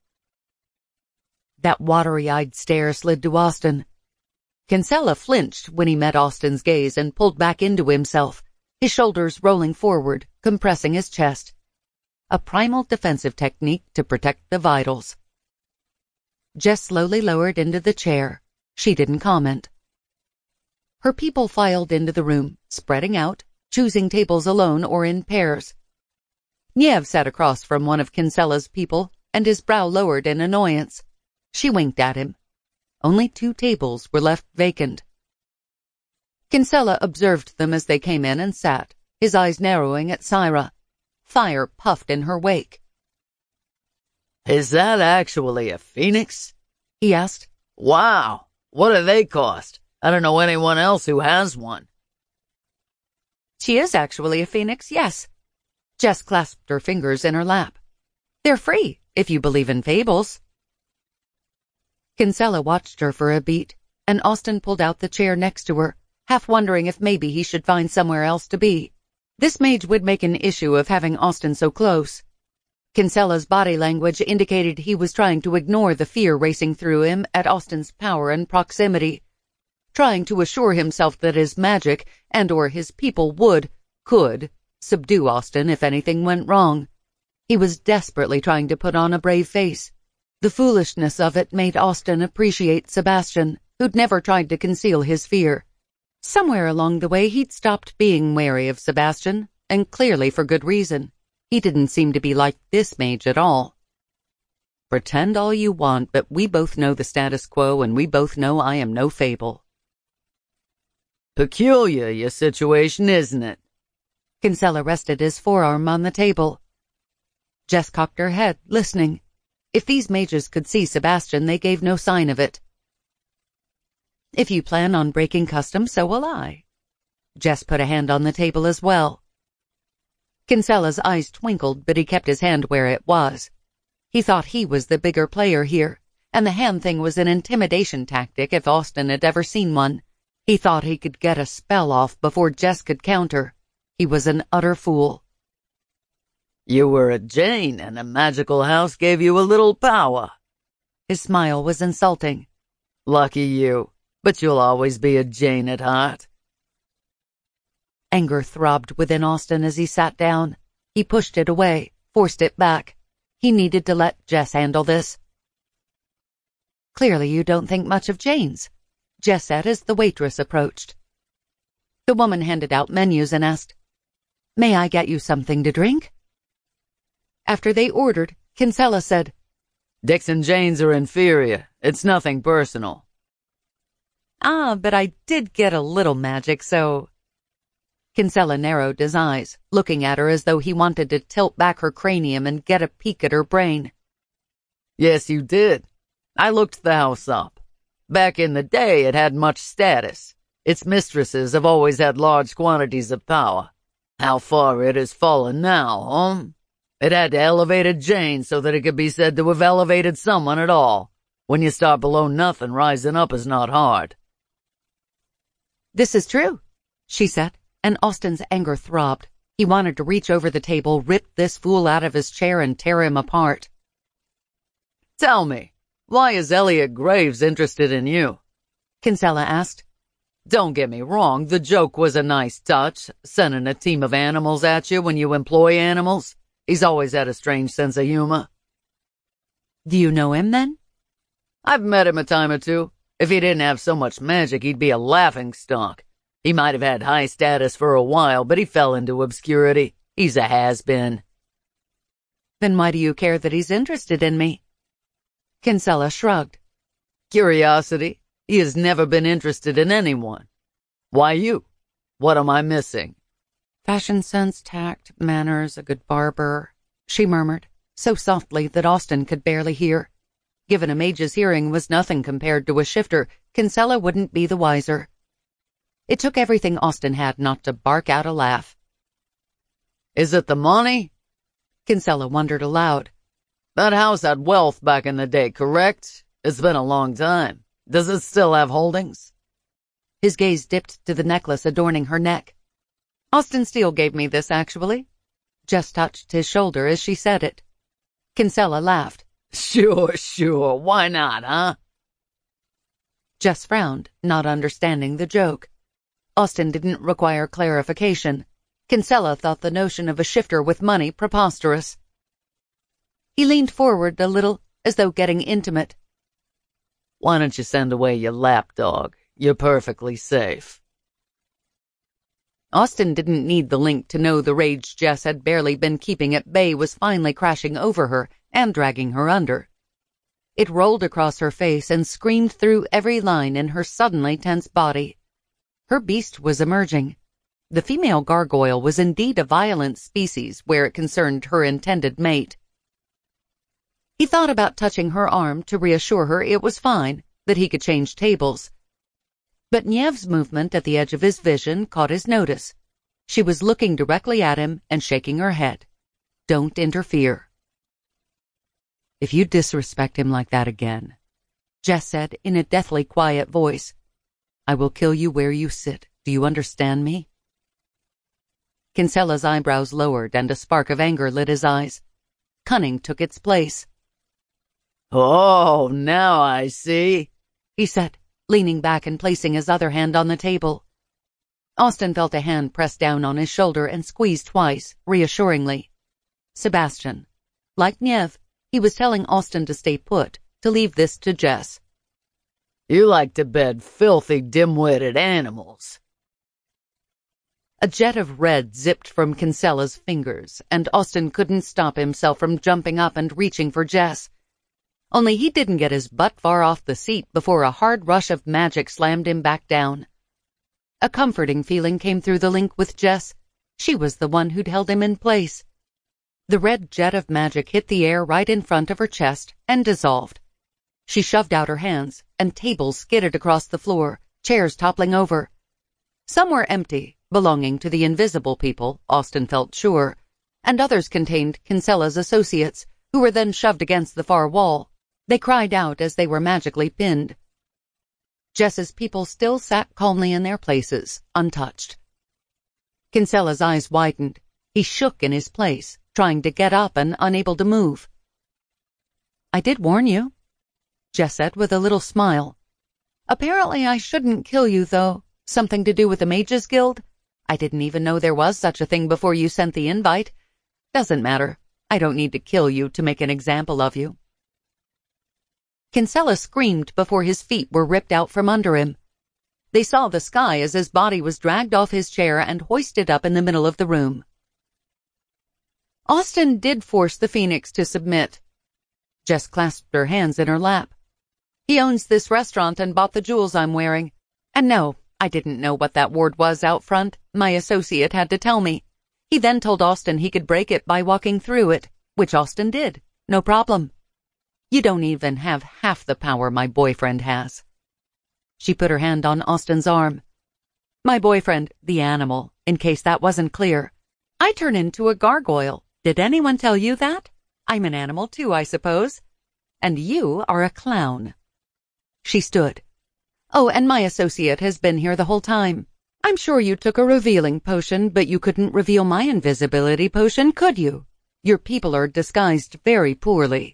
That watery-eyed stare slid to Austin. Kinsella flinched when he met Austin's gaze and pulled back into himself, his shoulders rolling forward, compressing his chest. A primal defensive technique to protect the vitals. Jess slowly lowered into the chair. She didn't comment. Her people filed into the room, spreading out, choosing tables alone or in pairs. Niev sat across from one of Kinsella's people, and his brow lowered in annoyance. She winked at him. Only two tables were left vacant. Kinsella observed them as they came in and sat, his eyes narrowing at Syra. Fire puffed in her wake. Is that actually a phoenix? He asked. Wow, what do they cost? I don't know anyone else who has one. She is actually a phoenix, yes. Jess clasped her fingers in her lap. They're free, if you believe in fables. Kinsella watched her for a beat, and Austin pulled out the chair next to her, half wondering if maybe he should find somewhere else to be. This mage would make an issue of having Austin so close. Kinsella's body language indicated he was trying to ignore the fear racing through him at Austin's power and proximity, trying to assure himself that his magic and or his people would, could, subdue Austin if anything went wrong. He was desperately trying to put on a brave face. The foolishness of it made Austin appreciate Sebastian, who'd never tried to conceal his fear. Somewhere along the way he'd stopped being wary of Sebastian, and clearly for good reason. He didn't seem to be like this mage at all. Pretend all you want, but we both know the status quo, and we both know I am no fable. Peculiar, your situation, isn't it? Kinsella rested his forearm on the table. Jess cocked her head, listening. If these mages could see Sebastian, they gave no sign of it. If you plan on breaking custom, so will I. Jess put a hand on the table as well. Kinsella's eyes twinkled, but he kept his hand where it was. He thought he was the bigger player here, and the hand thing was an intimidation tactic if Austin had ever seen one. He thought he could get a spell off before Jess could counter. He was an utter fool. You were a Jane, and a magical house gave you a little power, His smile was insulting. Lucky you, but you'll always be a Jane at heart. Anger throbbed within Austin as he sat down. He pushed it away, forced it back. He needed to let Jess handle this. Clearly you don't think much of Jane's, Jess said as the waitress approached. The woman handed out menus and asked, "May I get you something to drink?" After they ordered, Kinsella said, Dick's and Jane's are inferior. It's nothing personal. Ah, but I did get a little magic, so... Kinsella narrowed his eyes, looking at her as though he wanted to tilt back her cranium and get a peek at her brain. Yes, you did. I looked the house up. Back in the day, it had much status. Its mistresses have always had large quantities of power. How far it has fallen now, huh? It had to elevate Jane so that it could be said to have elevated someone at all. When you start below nothing, rising up is not hard. This is true, she said, and Austin's anger throbbed. He wanted to reach over the table, rip this fool out of his chair, and tear him apart. Tell me, why is Elliot Graves interested in you? Kinsella asked. Don't get me wrong, the joke was a nice touch, sending a team of animals at you when you employ animals. He's always had a strange sense of humor. Do you know him, then? I've met him a time or two. If he didn't have so much magic, he'd be a laughingstock. He might have had high status for a while, but he fell into obscurity. He's a has-been. Then why do you care that he's interested in me? Kinsella shrugged. Curiosity. He has never been interested in anyone. Why you? What am I missing? Fashion sense, tact, manners, a good barber, she murmured, so softly that Austin could barely hear. Given a mage's hearing was nothing compared to a shifter, Kinsella wouldn't be the wiser. It took everything Austin had not to bark out a laugh. Is it the money? Kinsella wondered aloud. That house had wealth back in the day, correct? It's been a long time. Does it still have holdings? His gaze dipped to the necklace adorning her neck. Austin Steele gave me this, actually. Jess touched his shoulder as she said it. Kinsella laughed. Sure, sure. Why not, huh? Jess frowned, not understanding the joke. Austin didn't require clarification. Kinsella thought the notion of a shifter with money preposterous. He leaned forward a little, as though getting intimate. Why don't you send away your lapdog? You're perfectly safe. Austin didn't need the link to know the rage Jess had barely been keeping at bay was finally crashing over her and dragging her under. It rolled across her face and screamed through every line in her suddenly tense body. Her beast was emerging. The female gargoyle was indeed a violent species where it concerned her intended mate. He thought about touching her arm to reassure her it was fine, that he could change tables. But Niev's movement at the edge of his vision caught his notice. She was looking directly at him and shaking her head. Don't interfere. If you disrespect him like that again, Jess said in a deathly quiet voice, I will kill you where you sit. Do you understand me? Kinsella's eyebrows lowered and a spark of anger lit his eyes. Cunning took its place. Oh, now I see, he said, leaning back and placing his other hand on the table. Austin felt a hand press down on his shoulder and squeeze twice, reassuringly. Sebastian. Like Nieve, he was telling Austin to stay put, to leave this to Jess. You like to bed filthy, dim-witted animals. A jet of red zipped from Kinsella's fingers, and Austin couldn't stop himself from jumping up and reaching for Jess. Only he didn't get his butt far off the seat before a hard rush of magic slammed him back down. A comforting feeling came through the link with Jess. She was the one who'd held him in place. The red jet of magic hit the air right in front of her chest and dissolved. She shoved out her hands, and tables skidded across the floor, chairs toppling over. Some were empty, belonging to the invisible people, Austin felt sure, and others contained Kinsella's associates, who were then shoved against the far wall. They cried out as they were magically pinned. Jess's people still sat calmly in their places, untouched. Kinsella's eyes widened. He shook in his place, trying to get up and unable to move. I did warn you. Jess said with a little smile. Apparently I shouldn't kill you, though. Something to do with the Mages Guild? I didn't even know there was such a thing before you sent the invite. Doesn't matter. I don't need to kill you to make an example of you. Kinsella screamed before his feet were ripped out from under him. They saw the sky as his body was dragged off his chair and hoisted up in the middle of the room. Austin did force the Phoenix to submit. Jess clasped her hands in her lap. He owns this restaurant and bought the jewels I'm wearing. And no, I didn't know what that ward was out front. My associate had to tell me. He then told Austin he could break it by walking through it, which Austin did. No problem. You don't even have half the power my boyfriend has. She put her hand on Austin's arm. My boyfriend, the animal, in case that wasn't clear. I turn into a gargoyle. Did anyone tell you that? I'm an animal too, I suppose. And you are a clown. She stood. Oh, and my associate has been here the whole time. I'm sure you took a revealing potion, but you couldn't reveal my invisibility potion, could you? Your people are disguised very poorly.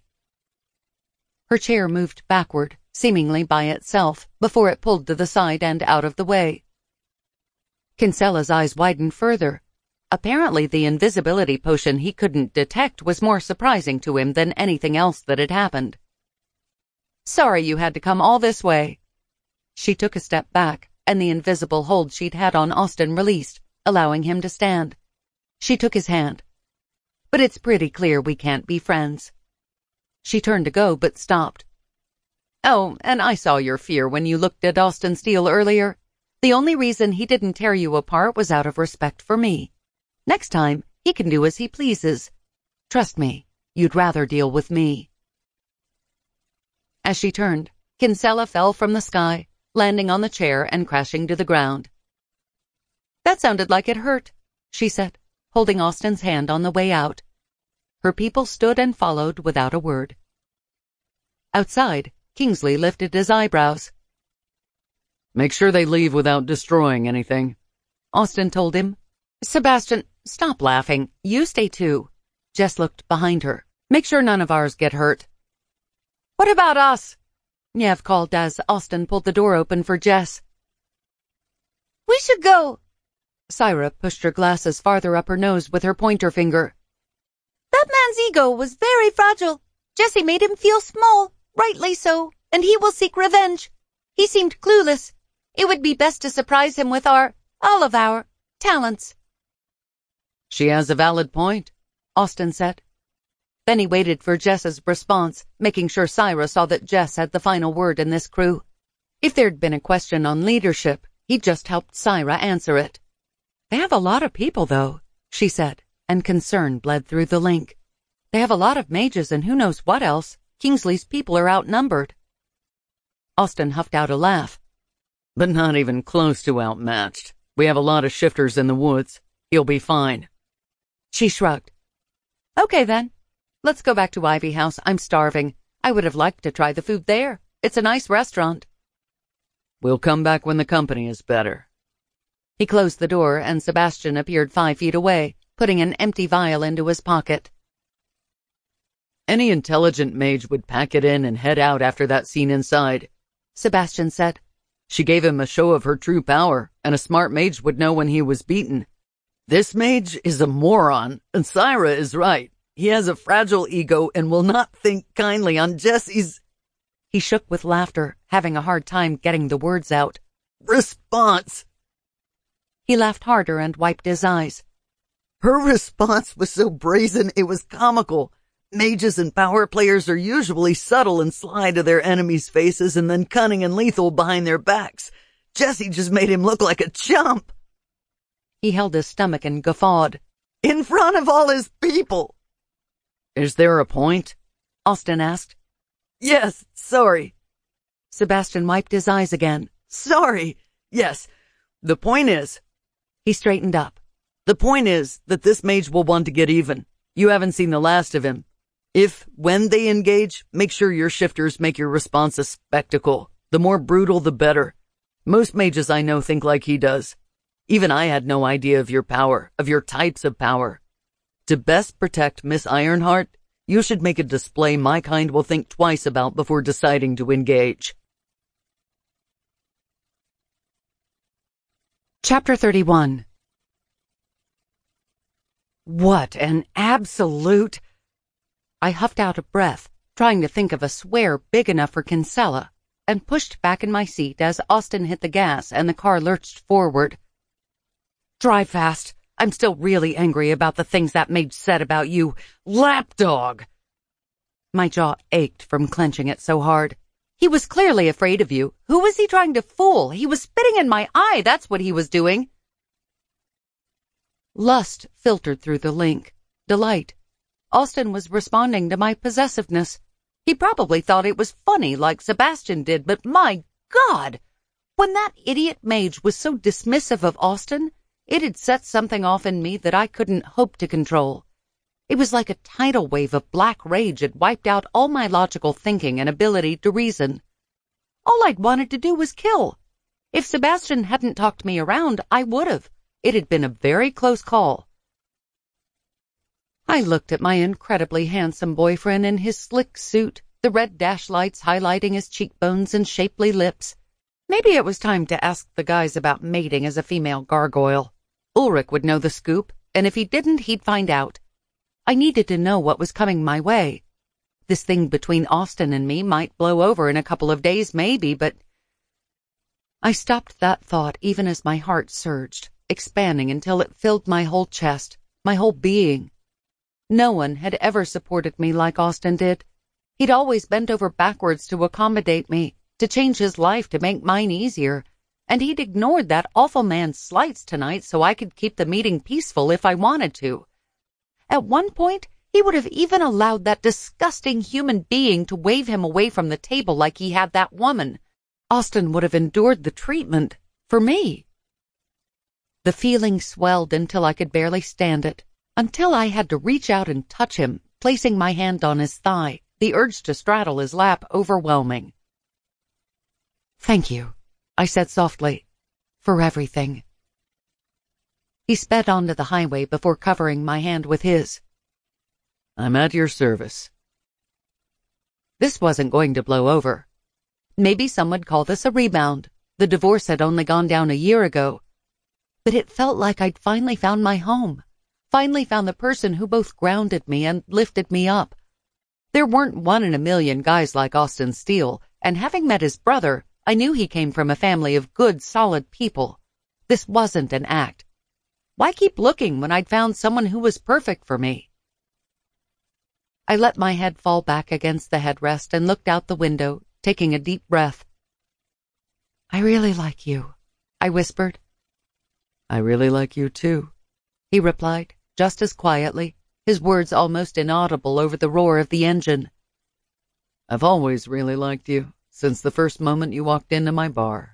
Her chair moved backward, seemingly by itself, before it pulled to the side and out of the way. Kinsella's eyes widened further. Apparently the invisibility potion he couldn't detect was more surprising to him than anything else that had happened. Sorry you had to come all this way. She took a step back, and the invisible hold she'd had on Austin released, allowing him to stand. She took his hand. But it's pretty clear we can't be friends. She turned to go, but stopped. Oh, and I saw your fear when you looked at Austin Steele earlier. The only reason he didn't tear you apart was out of respect for me. Next time, he can do as he pleases. Trust me, you'd rather deal with me. As she turned, Kinsella fell from the sky, landing on the chair and crashing to the ground. That sounded like it hurt, she said, holding Austin's hand on the way out. Her people stood and followed without a word. Outside, Kingsley lifted his eyebrows. Make sure they leave without destroying anything, Austin told him. Sebastian, stop laughing. You stay too. Jess looked behind her. Make sure none of ours get hurt. What about us? Niev called as Austin pulled the door open for Jess. We should go. Syra pushed her glasses farther up her nose with her pointer finger. That man's ego was very fragile. Jesse made him feel small, rightly so, and he will seek revenge. He seemed clueless. It would be best to surprise him with our, all of our, talents. She has a valid point, Austin said. Then he waited for Jess's response, making sure Syra saw that Jess had the final word in this crew. If there'd been a question on leadership, he'd just helped Syra answer it. They have a lot of people, though, she said, and concern bled through the link. They have a lot of mages and who knows what else. Kingsley's people are outnumbered. Austin huffed out a laugh. But not even close to outmatched. We have a lot of shifters in the woods. He'll be fine. She shrugged. Okay, then. Let's go back to Ivy House. I'm starving. I would have liked to try the food there. It's a nice restaurant. We'll come back when the company is better. He closed the door, and Sebastian appeared five feet away, putting an empty vial into his pocket. Any intelligent mage would pack it in and head out after that scene inside, Sebastian said. She gave him a show of her true power, and a smart mage would know when he was beaten. This mage is a moron, and Syra is right. He has a fragile ego and will not think kindly on Jesse's... He shook with laughter, having a hard time getting the words out. Response. He laughed harder and wiped his eyes. Her response was so brazen it was comical. Mages and power players are usually subtle and sly to their enemies' faces and then cunning and lethal behind their backs. Jesse just made him look like a chump. He held his stomach and guffawed. In front of all his people. Is there a point? Austin asked. Yes, sorry. Sebastian wiped his eyes again. Sorry. Yes. The point is... He straightened up. The point is that this mage will want to get even. You haven't seen the last of him. If, when they engage, make sure your shifters make your response a spectacle. The more brutal, the better. Most mages I know think like he does. Even I had no idea of your power, of your types of power. To best protect Miss Ironheart, You should make a display my kind will think twice about before deciding to engage. Chapter thirty-one. What an absolute... I huffed out a breath, trying to think of a swear big enough for Kinsella, and pushed back in my seat as Austin hit the gas and the car lurched forward. Drive fast. I'm still really angry about the things that Mage said about you. Lapdog! My jaw ached from clenching it so hard. He was clearly afraid of you. Who was he trying to fool? He was spitting in my eye, that's what he was doing. Lust filtered through the link. Delight. Austin was responding to my possessiveness. He probably thought it was funny like Sebastian did, but my God! When that idiot Mage was so dismissive of Austin, it had set something off in me that I couldn't hope to control. It was like a tidal wave of black rage had wiped out all my logical thinking and ability to reason. All I'd wanted to do was kill. If Sebastian hadn't talked me around, I would have. It had been a very close call. I looked at my incredibly handsome boyfriend in his slick suit, the red dash lights highlighting his cheekbones and shapely lips. Maybe it was time to ask the guys about mating as a female gargoyle. Ulrich would know the scoop, and if he didn't, he'd find out. I needed to know what was coming my way. This thing between Austin and me might blow over in a couple of days, maybe, but... I stopped that thought even as my heart surged, expanding until it filled my whole chest, my whole being. No one had ever supported me like Austin did. He'd always bent over backwards to accommodate me, to change his life to make mine easier, and he'd ignored that awful man's slights tonight so I could keep the meeting peaceful if I wanted to. At one point, he would have even allowed that disgusting human being to wave him away from the table like he had that woman. Austin would have endured the treatment for me. The feeling swelled until I could barely stand it, until I had to reach out and touch him, placing my hand on his thigh, the urge to straddle his lap overwhelming. "Thank you," I said softly, "for everything." He sped onto the highway before covering my hand with his. "I'm at your service." This wasn't going to blow over. Maybe some would call this a rebound. The divorce had only gone down a year ago. But it felt like I'd finally found my home, finally found the person who both grounded me and lifted me up. There weren't one in a million guys like Austin Steele, and having met his brother, I knew he came from a family of good, solid people. This wasn't an act. Why keep looking when I'd found someone who was perfect for me? I let my head fall back against the headrest and looked out the window, taking a deep breath. "I really like you," I whispered. "I really like you too," he replied, just as quietly, his words almost inaudible over the roar of the engine. "I've always really liked you, since the first moment you walked into my bar."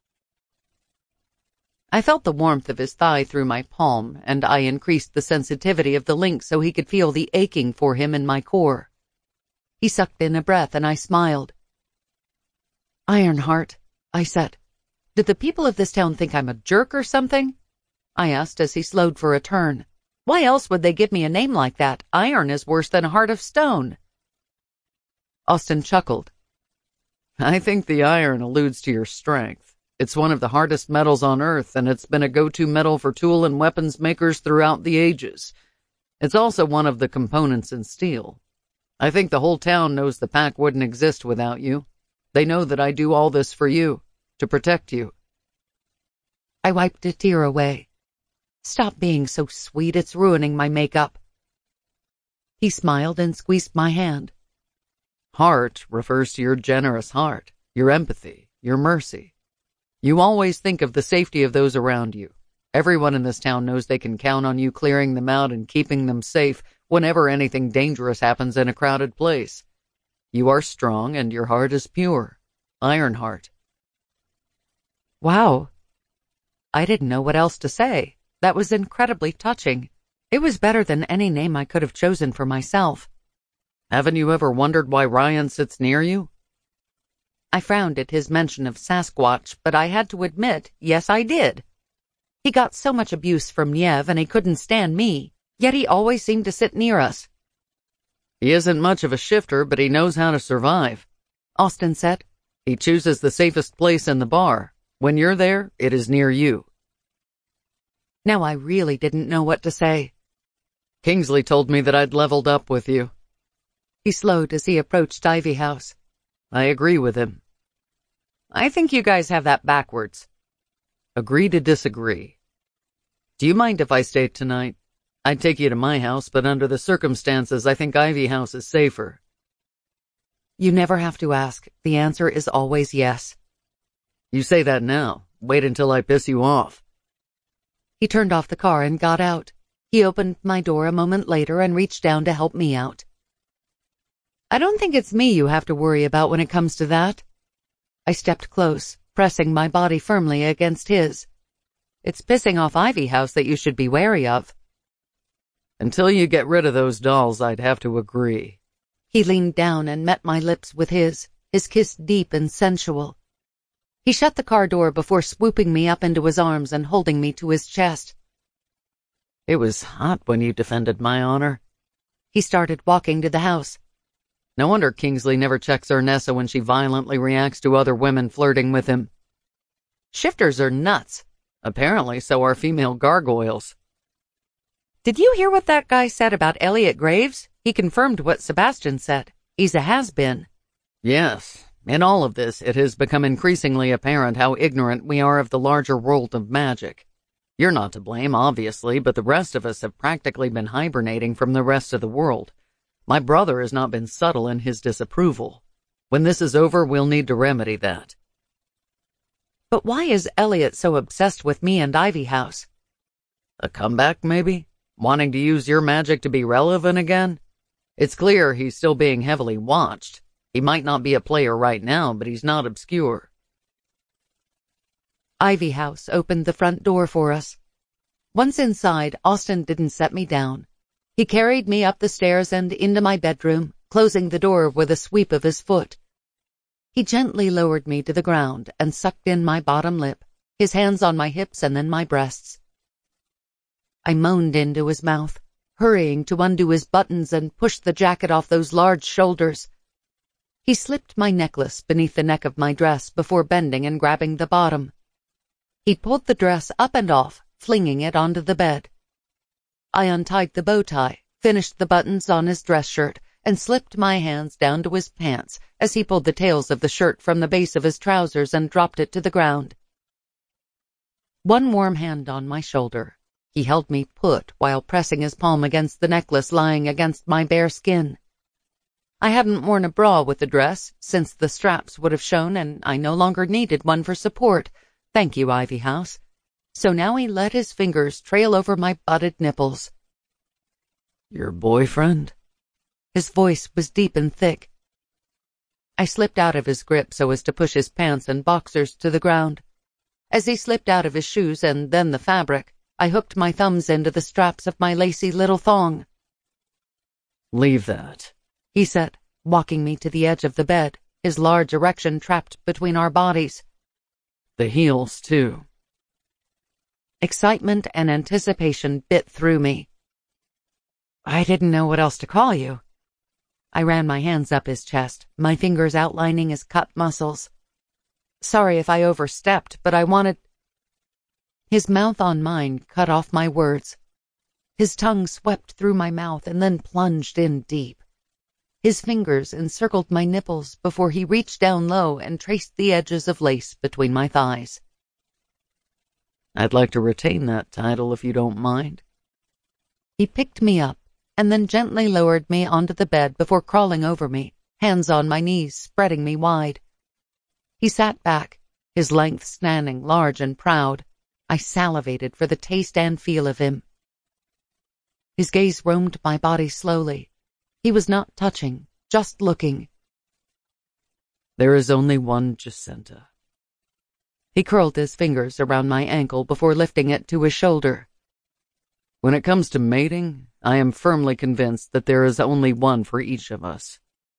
I felt the warmth of his thigh through my palm, and I increased the sensitivity of the link so he could feel the aching for him in my core. He sucked in a breath, and I smiled. "Ironheart," I said. "Did the people of this town think I'm a jerk or something?" I asked as he slowed for a turn. "Why else would they give me a name like that? Iron is worse than a heart of stone." Austin chuckled. "I think the iron alludes to your strength. It's one of the hardest metals on Earth, and it's been a go-to metal for tool and weapons makers throughout the ages. It's also one of the components in steel. I think the whole town knows the pack wouldn't exist without you. They know that I do all this for you, to protect you." I wiped a tear away. "Stop being so sweet, it's ruining my makeup." He smiled and squeezed my hand. "Heart refers to your generous heart, your empathy, your mercy. You always think of the safety of those around you. Everyone in this town knows they can count on you clearing them out and keeping them safe whenever anything dangerous happens in a crowded place. You are strong and your heart is pure. Ironheart." Wow. I didn't know what else to say. That was incredibly touching. It was better than any name I could have chosen for myself. "Haven't you ever wondered why Ryan sits near you?" I frowned at his mention of Sasquatch, but I had to admit, yes, I did. He got so much abuse from Niev, and he couldn't stand me, yet he always seemed to sit near us. He isn't much of a shifter, but he knows how to survive, Austin said. He chooses the safest place in the bar. When you're there, it is near you. Now I really didn't know what to say. Kingsley told me that I'd leveled up with you. He slowed as he approached Ivy House. I agree with him. I think you guys have that backwards. Agree to disagree. Do you mind if I stay tonight? I'd take you to my house, but under the circumstances, I think Ivy House is safer. You never have to ask. The answer is always yes. You say that now. Wait until I piss you off. He turned off the car and got out. He opened my door a moment later and reached down to help me out. I don't think it's me you have to worry about when it comes to that. I stepped close, pressing my body firmly against his. It's pissing off Ivy House that you should be wary of. Until you get rid of those dolls, I'd have to agree. He leaned down and met my lips with his, his kiss deep and sensual. He shut the car door before swooping me up into his arms and holding me to his chest. It was hot when you defended my honor. He started walking to the house. No wonder Kingsley never checks Ernessa when she violently reacts to other women flirting with him. Shifters are nuts. Apparently, so are female gargoyles. Did you hear what that guy said about Elliot Graves? He confirmed what Sebastian said. He's a has-been. Yes. In all of this, it has become increasingly apparent how ignorant we are of the larger world of magic. You're not to blame, obviously, but the rest of us have practically been hibernating from the rest of the world. My brother has not been subtle in his disapproval. When this is over, we'll need to remedy that. But why is Elliot so obsessed with me and Ivy House? A comeback, maybe? Wanting to use your magic to be relevant again? It's clear he's still being heavily watched. He might not be a player right now, but he's not obscure. Ivy House opened the front door for us. Once inside, Austin didn't set me down. He carried me up the stairs and into my bedroom, closing the door with a sweep of his foot. He gently lowered me to the ground and sucked in my bottom lip, his hands on my hips and then my breasts. I moaned into his mouth, hurrying to undo his buttons and push the jacket off those large shoulders. He slipped my necklace beneath the neck of my dress before bending and grabbing the bottom. He pulled the dress up and off, flinging it onto the bed. I untied the bow tie, finished the buttons on his dress shirt, and slipped my hands down to his pants as he pulled the tails of the shirt from the base of his trousers and dropped it to the ground. One warm hand on my shoulder, he held me put while pressing his palm against the necklace lying against my bare skin. I hadn't worn a bra with the dress, since the straps would have shown, and I no longer needed one for support. Thank you, Ivy House. So now he let his fingers trail over my butted nipples. Your boyfriend? His voice was deep and thick. I slipped out of his grip so as to push his pants and boxers to the ground. As he slipped out of his shoes and then the fabric, I hooked my thumbs into the straps of my lacy little thong. Leave that, he said, walking me to the edge of the bed, his large erection trapped between our bodies. The heels, too. Excitement and anticipation bit through me. I didn't know what else to call you. I ran my hands up his chest, my fingers outlining his cut muscles. Sorry if I overstepped, but I wanted... His mouth on mine cut off my words. His tongue swept through my mouth and then plunged in deep. His fingers encircled my nipples before he reached down low and traced the edges of lace between my thighs. I'd like to retain that title if you don't mind. He picked me up and then gently lowered me onto the bed before crawling over me, hands on my knees, spreading me wide. He sat back, his length standing large and proud. I salivated for the taste and feel of him. His gaze roamed my body slowly. He was not touching, just looking. There is only one Jacinta. He curled his fingers around my ankle before lifting it to his shoulder. When it comes to mating, I am firmly convinced that there is only one for each of us.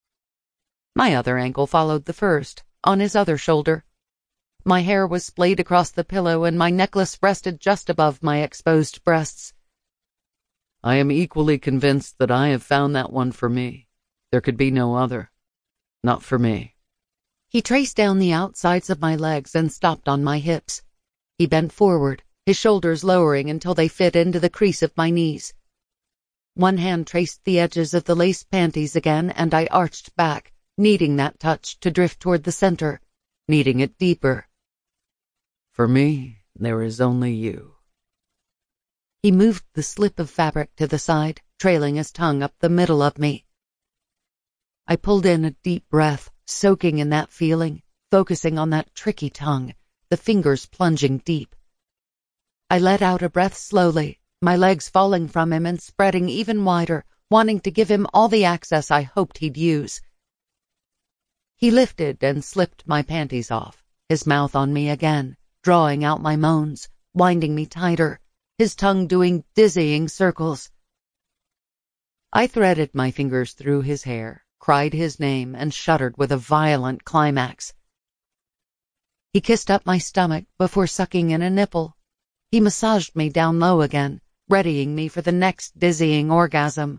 My other ankle followed the first, on his other shoulder. My hair was splayed across the pillow and my necklace rested just above my exposed breasts. I am equally convinced that I have found that one for me. There could be no other. Not for me. He traced down the outsides of my legs and stopped on my hips. He bent forward, his shoulders lowering until they fit into the crease of my knees. One hand traced the edges of the lace panties again, and I arched back, needing that touch to drift toward the center, needing it deeper. For me, there is only you. He moved the slip of fabric to the side, trailing his tongue up the middle of me. I pulled in a deep breath, soaking in that feeling, focusing on that tricky tongue, the fingers plunging deep. I let out a breath slowly, my legs falling from him and spreading even wider, wanting to give him all the access I hoped he'd use. He lifted and slipped my panties off, his mouth on me again, drawing out my moans, winding me tighter, his tongue doing dizzying circles. I threaded my fingers through his hair, cried his name, and shuddered with a violent climax. He kissed up my stomach before sucking in a nipple. He massaged me down low again, readying me for the next dizzying orgasm.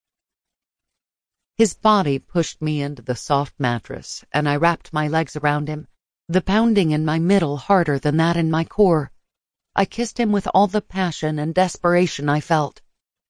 His body pushed me into the soft mattress, and I wrapped my legs around him, the pounding in my middle harder than that in my core. I kissed him with all the passion and desperation I felt.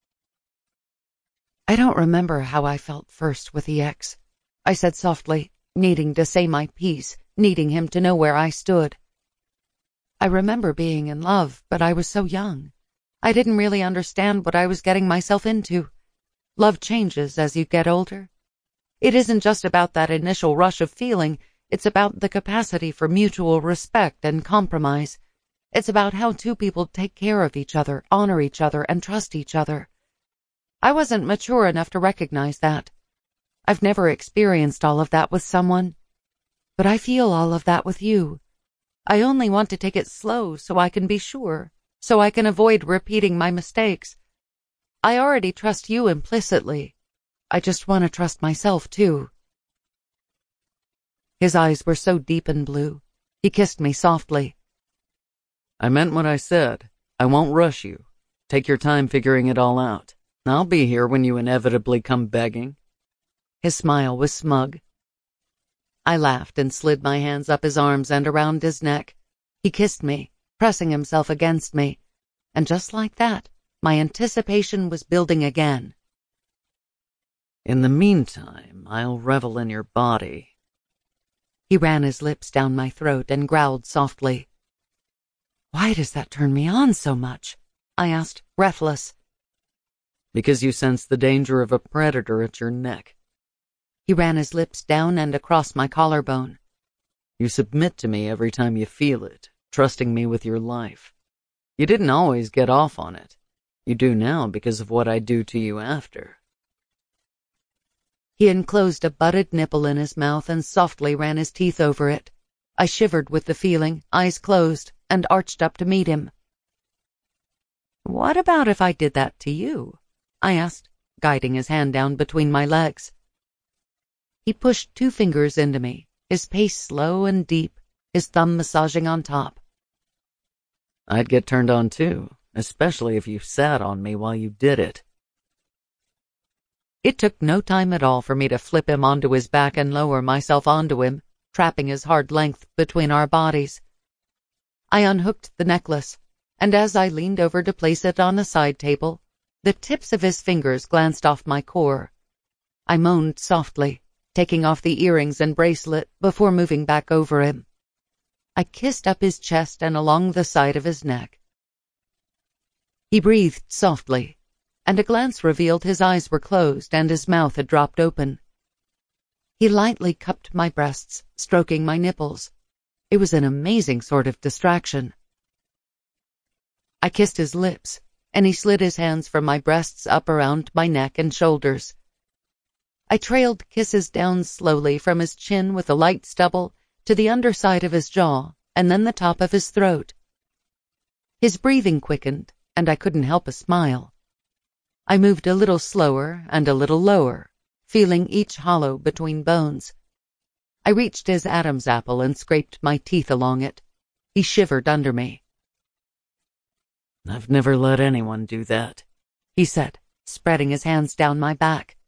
I don't remember how I felt first with the ex, I said softly, needing to say my piece, needing him to know where I stood. I remember being in love, but I was so young. I didn't really understand what I was getting myself into. Love changes as you get older. It isn't just about that initial rush of feeling, it's about the capacity for mutual respect and compromise. It's about how two people take care of each other, honor each other, and trust each other. I wasn't mature enough to recognize that. I've never experienced all of that with someone. But I feel all of that with you. I only want to take it slow so I can be sure, so I can avoid repeating my mistakes. I already trust you implicitly. I just want to trust myself, too. His eyes were so deep and blue. He kissed me softly. I meant what I said. I won't rush you. Take your time figuring it all out. I'll be here when you inevitably come begging. His smile was smug. I laughed and slid my hands up his arms and around his neck. He kissed me, pressing himself against me, and just like that, my anticipation was building again. In the meantime, I'll revel in your body. He ran his lips down my throat and growled softly. Why does that turn me on so much? I asked, breathless. Because you sense the danger of a predator at your neck. He ran his lips down and across my collarbone. You submit to me every time you feel it, trusting me with your life. You didn't always get off on it. You do now because of what I do to you after. He enclosed a butted nipple in his mouth and softly ran his teeth over it. I shivered with the feeling, eyes closed, and arched up to meet him. What about if I did that to you? I asked, guiding his hand down between my legs. He pushed two fingers into me, his pace slow and deep, his thumb massaging on top. I'd get turned on too, especially if you sat on me while you did it. It took no time at all for me to flip him onto his back and lower myself onto him, trapping his hard length between our bodies. I unhooked the necklace, and as I leaned over to place it on a side table, the tips of his fingers glanced off my core. I moaned softly, taking off the earrings and bracelet before moving back over him. I kissed up his chest and along the side of his neck. He breathed softly, and a glance revealed his eyes were closed and his mouth had dropped open. He lightly cupped my breasts, stroking my nipples. It was an amazing sort of distraction. I kissed his lips, and he slid his hands from my breasts up around my neck and shoulders. I trailed kisses down slowly from his chin with a light stubble to the underside of his jaw and then the top of his throat. His breathing quickened, and I couldn't help a smile. I moved a little slower and a little lower, feeling each hollow between bones. I reached his Adam's apple and scraped my teeth along it. He shivered under me. I've never let anyone do that, he said, spreading his hands down my back.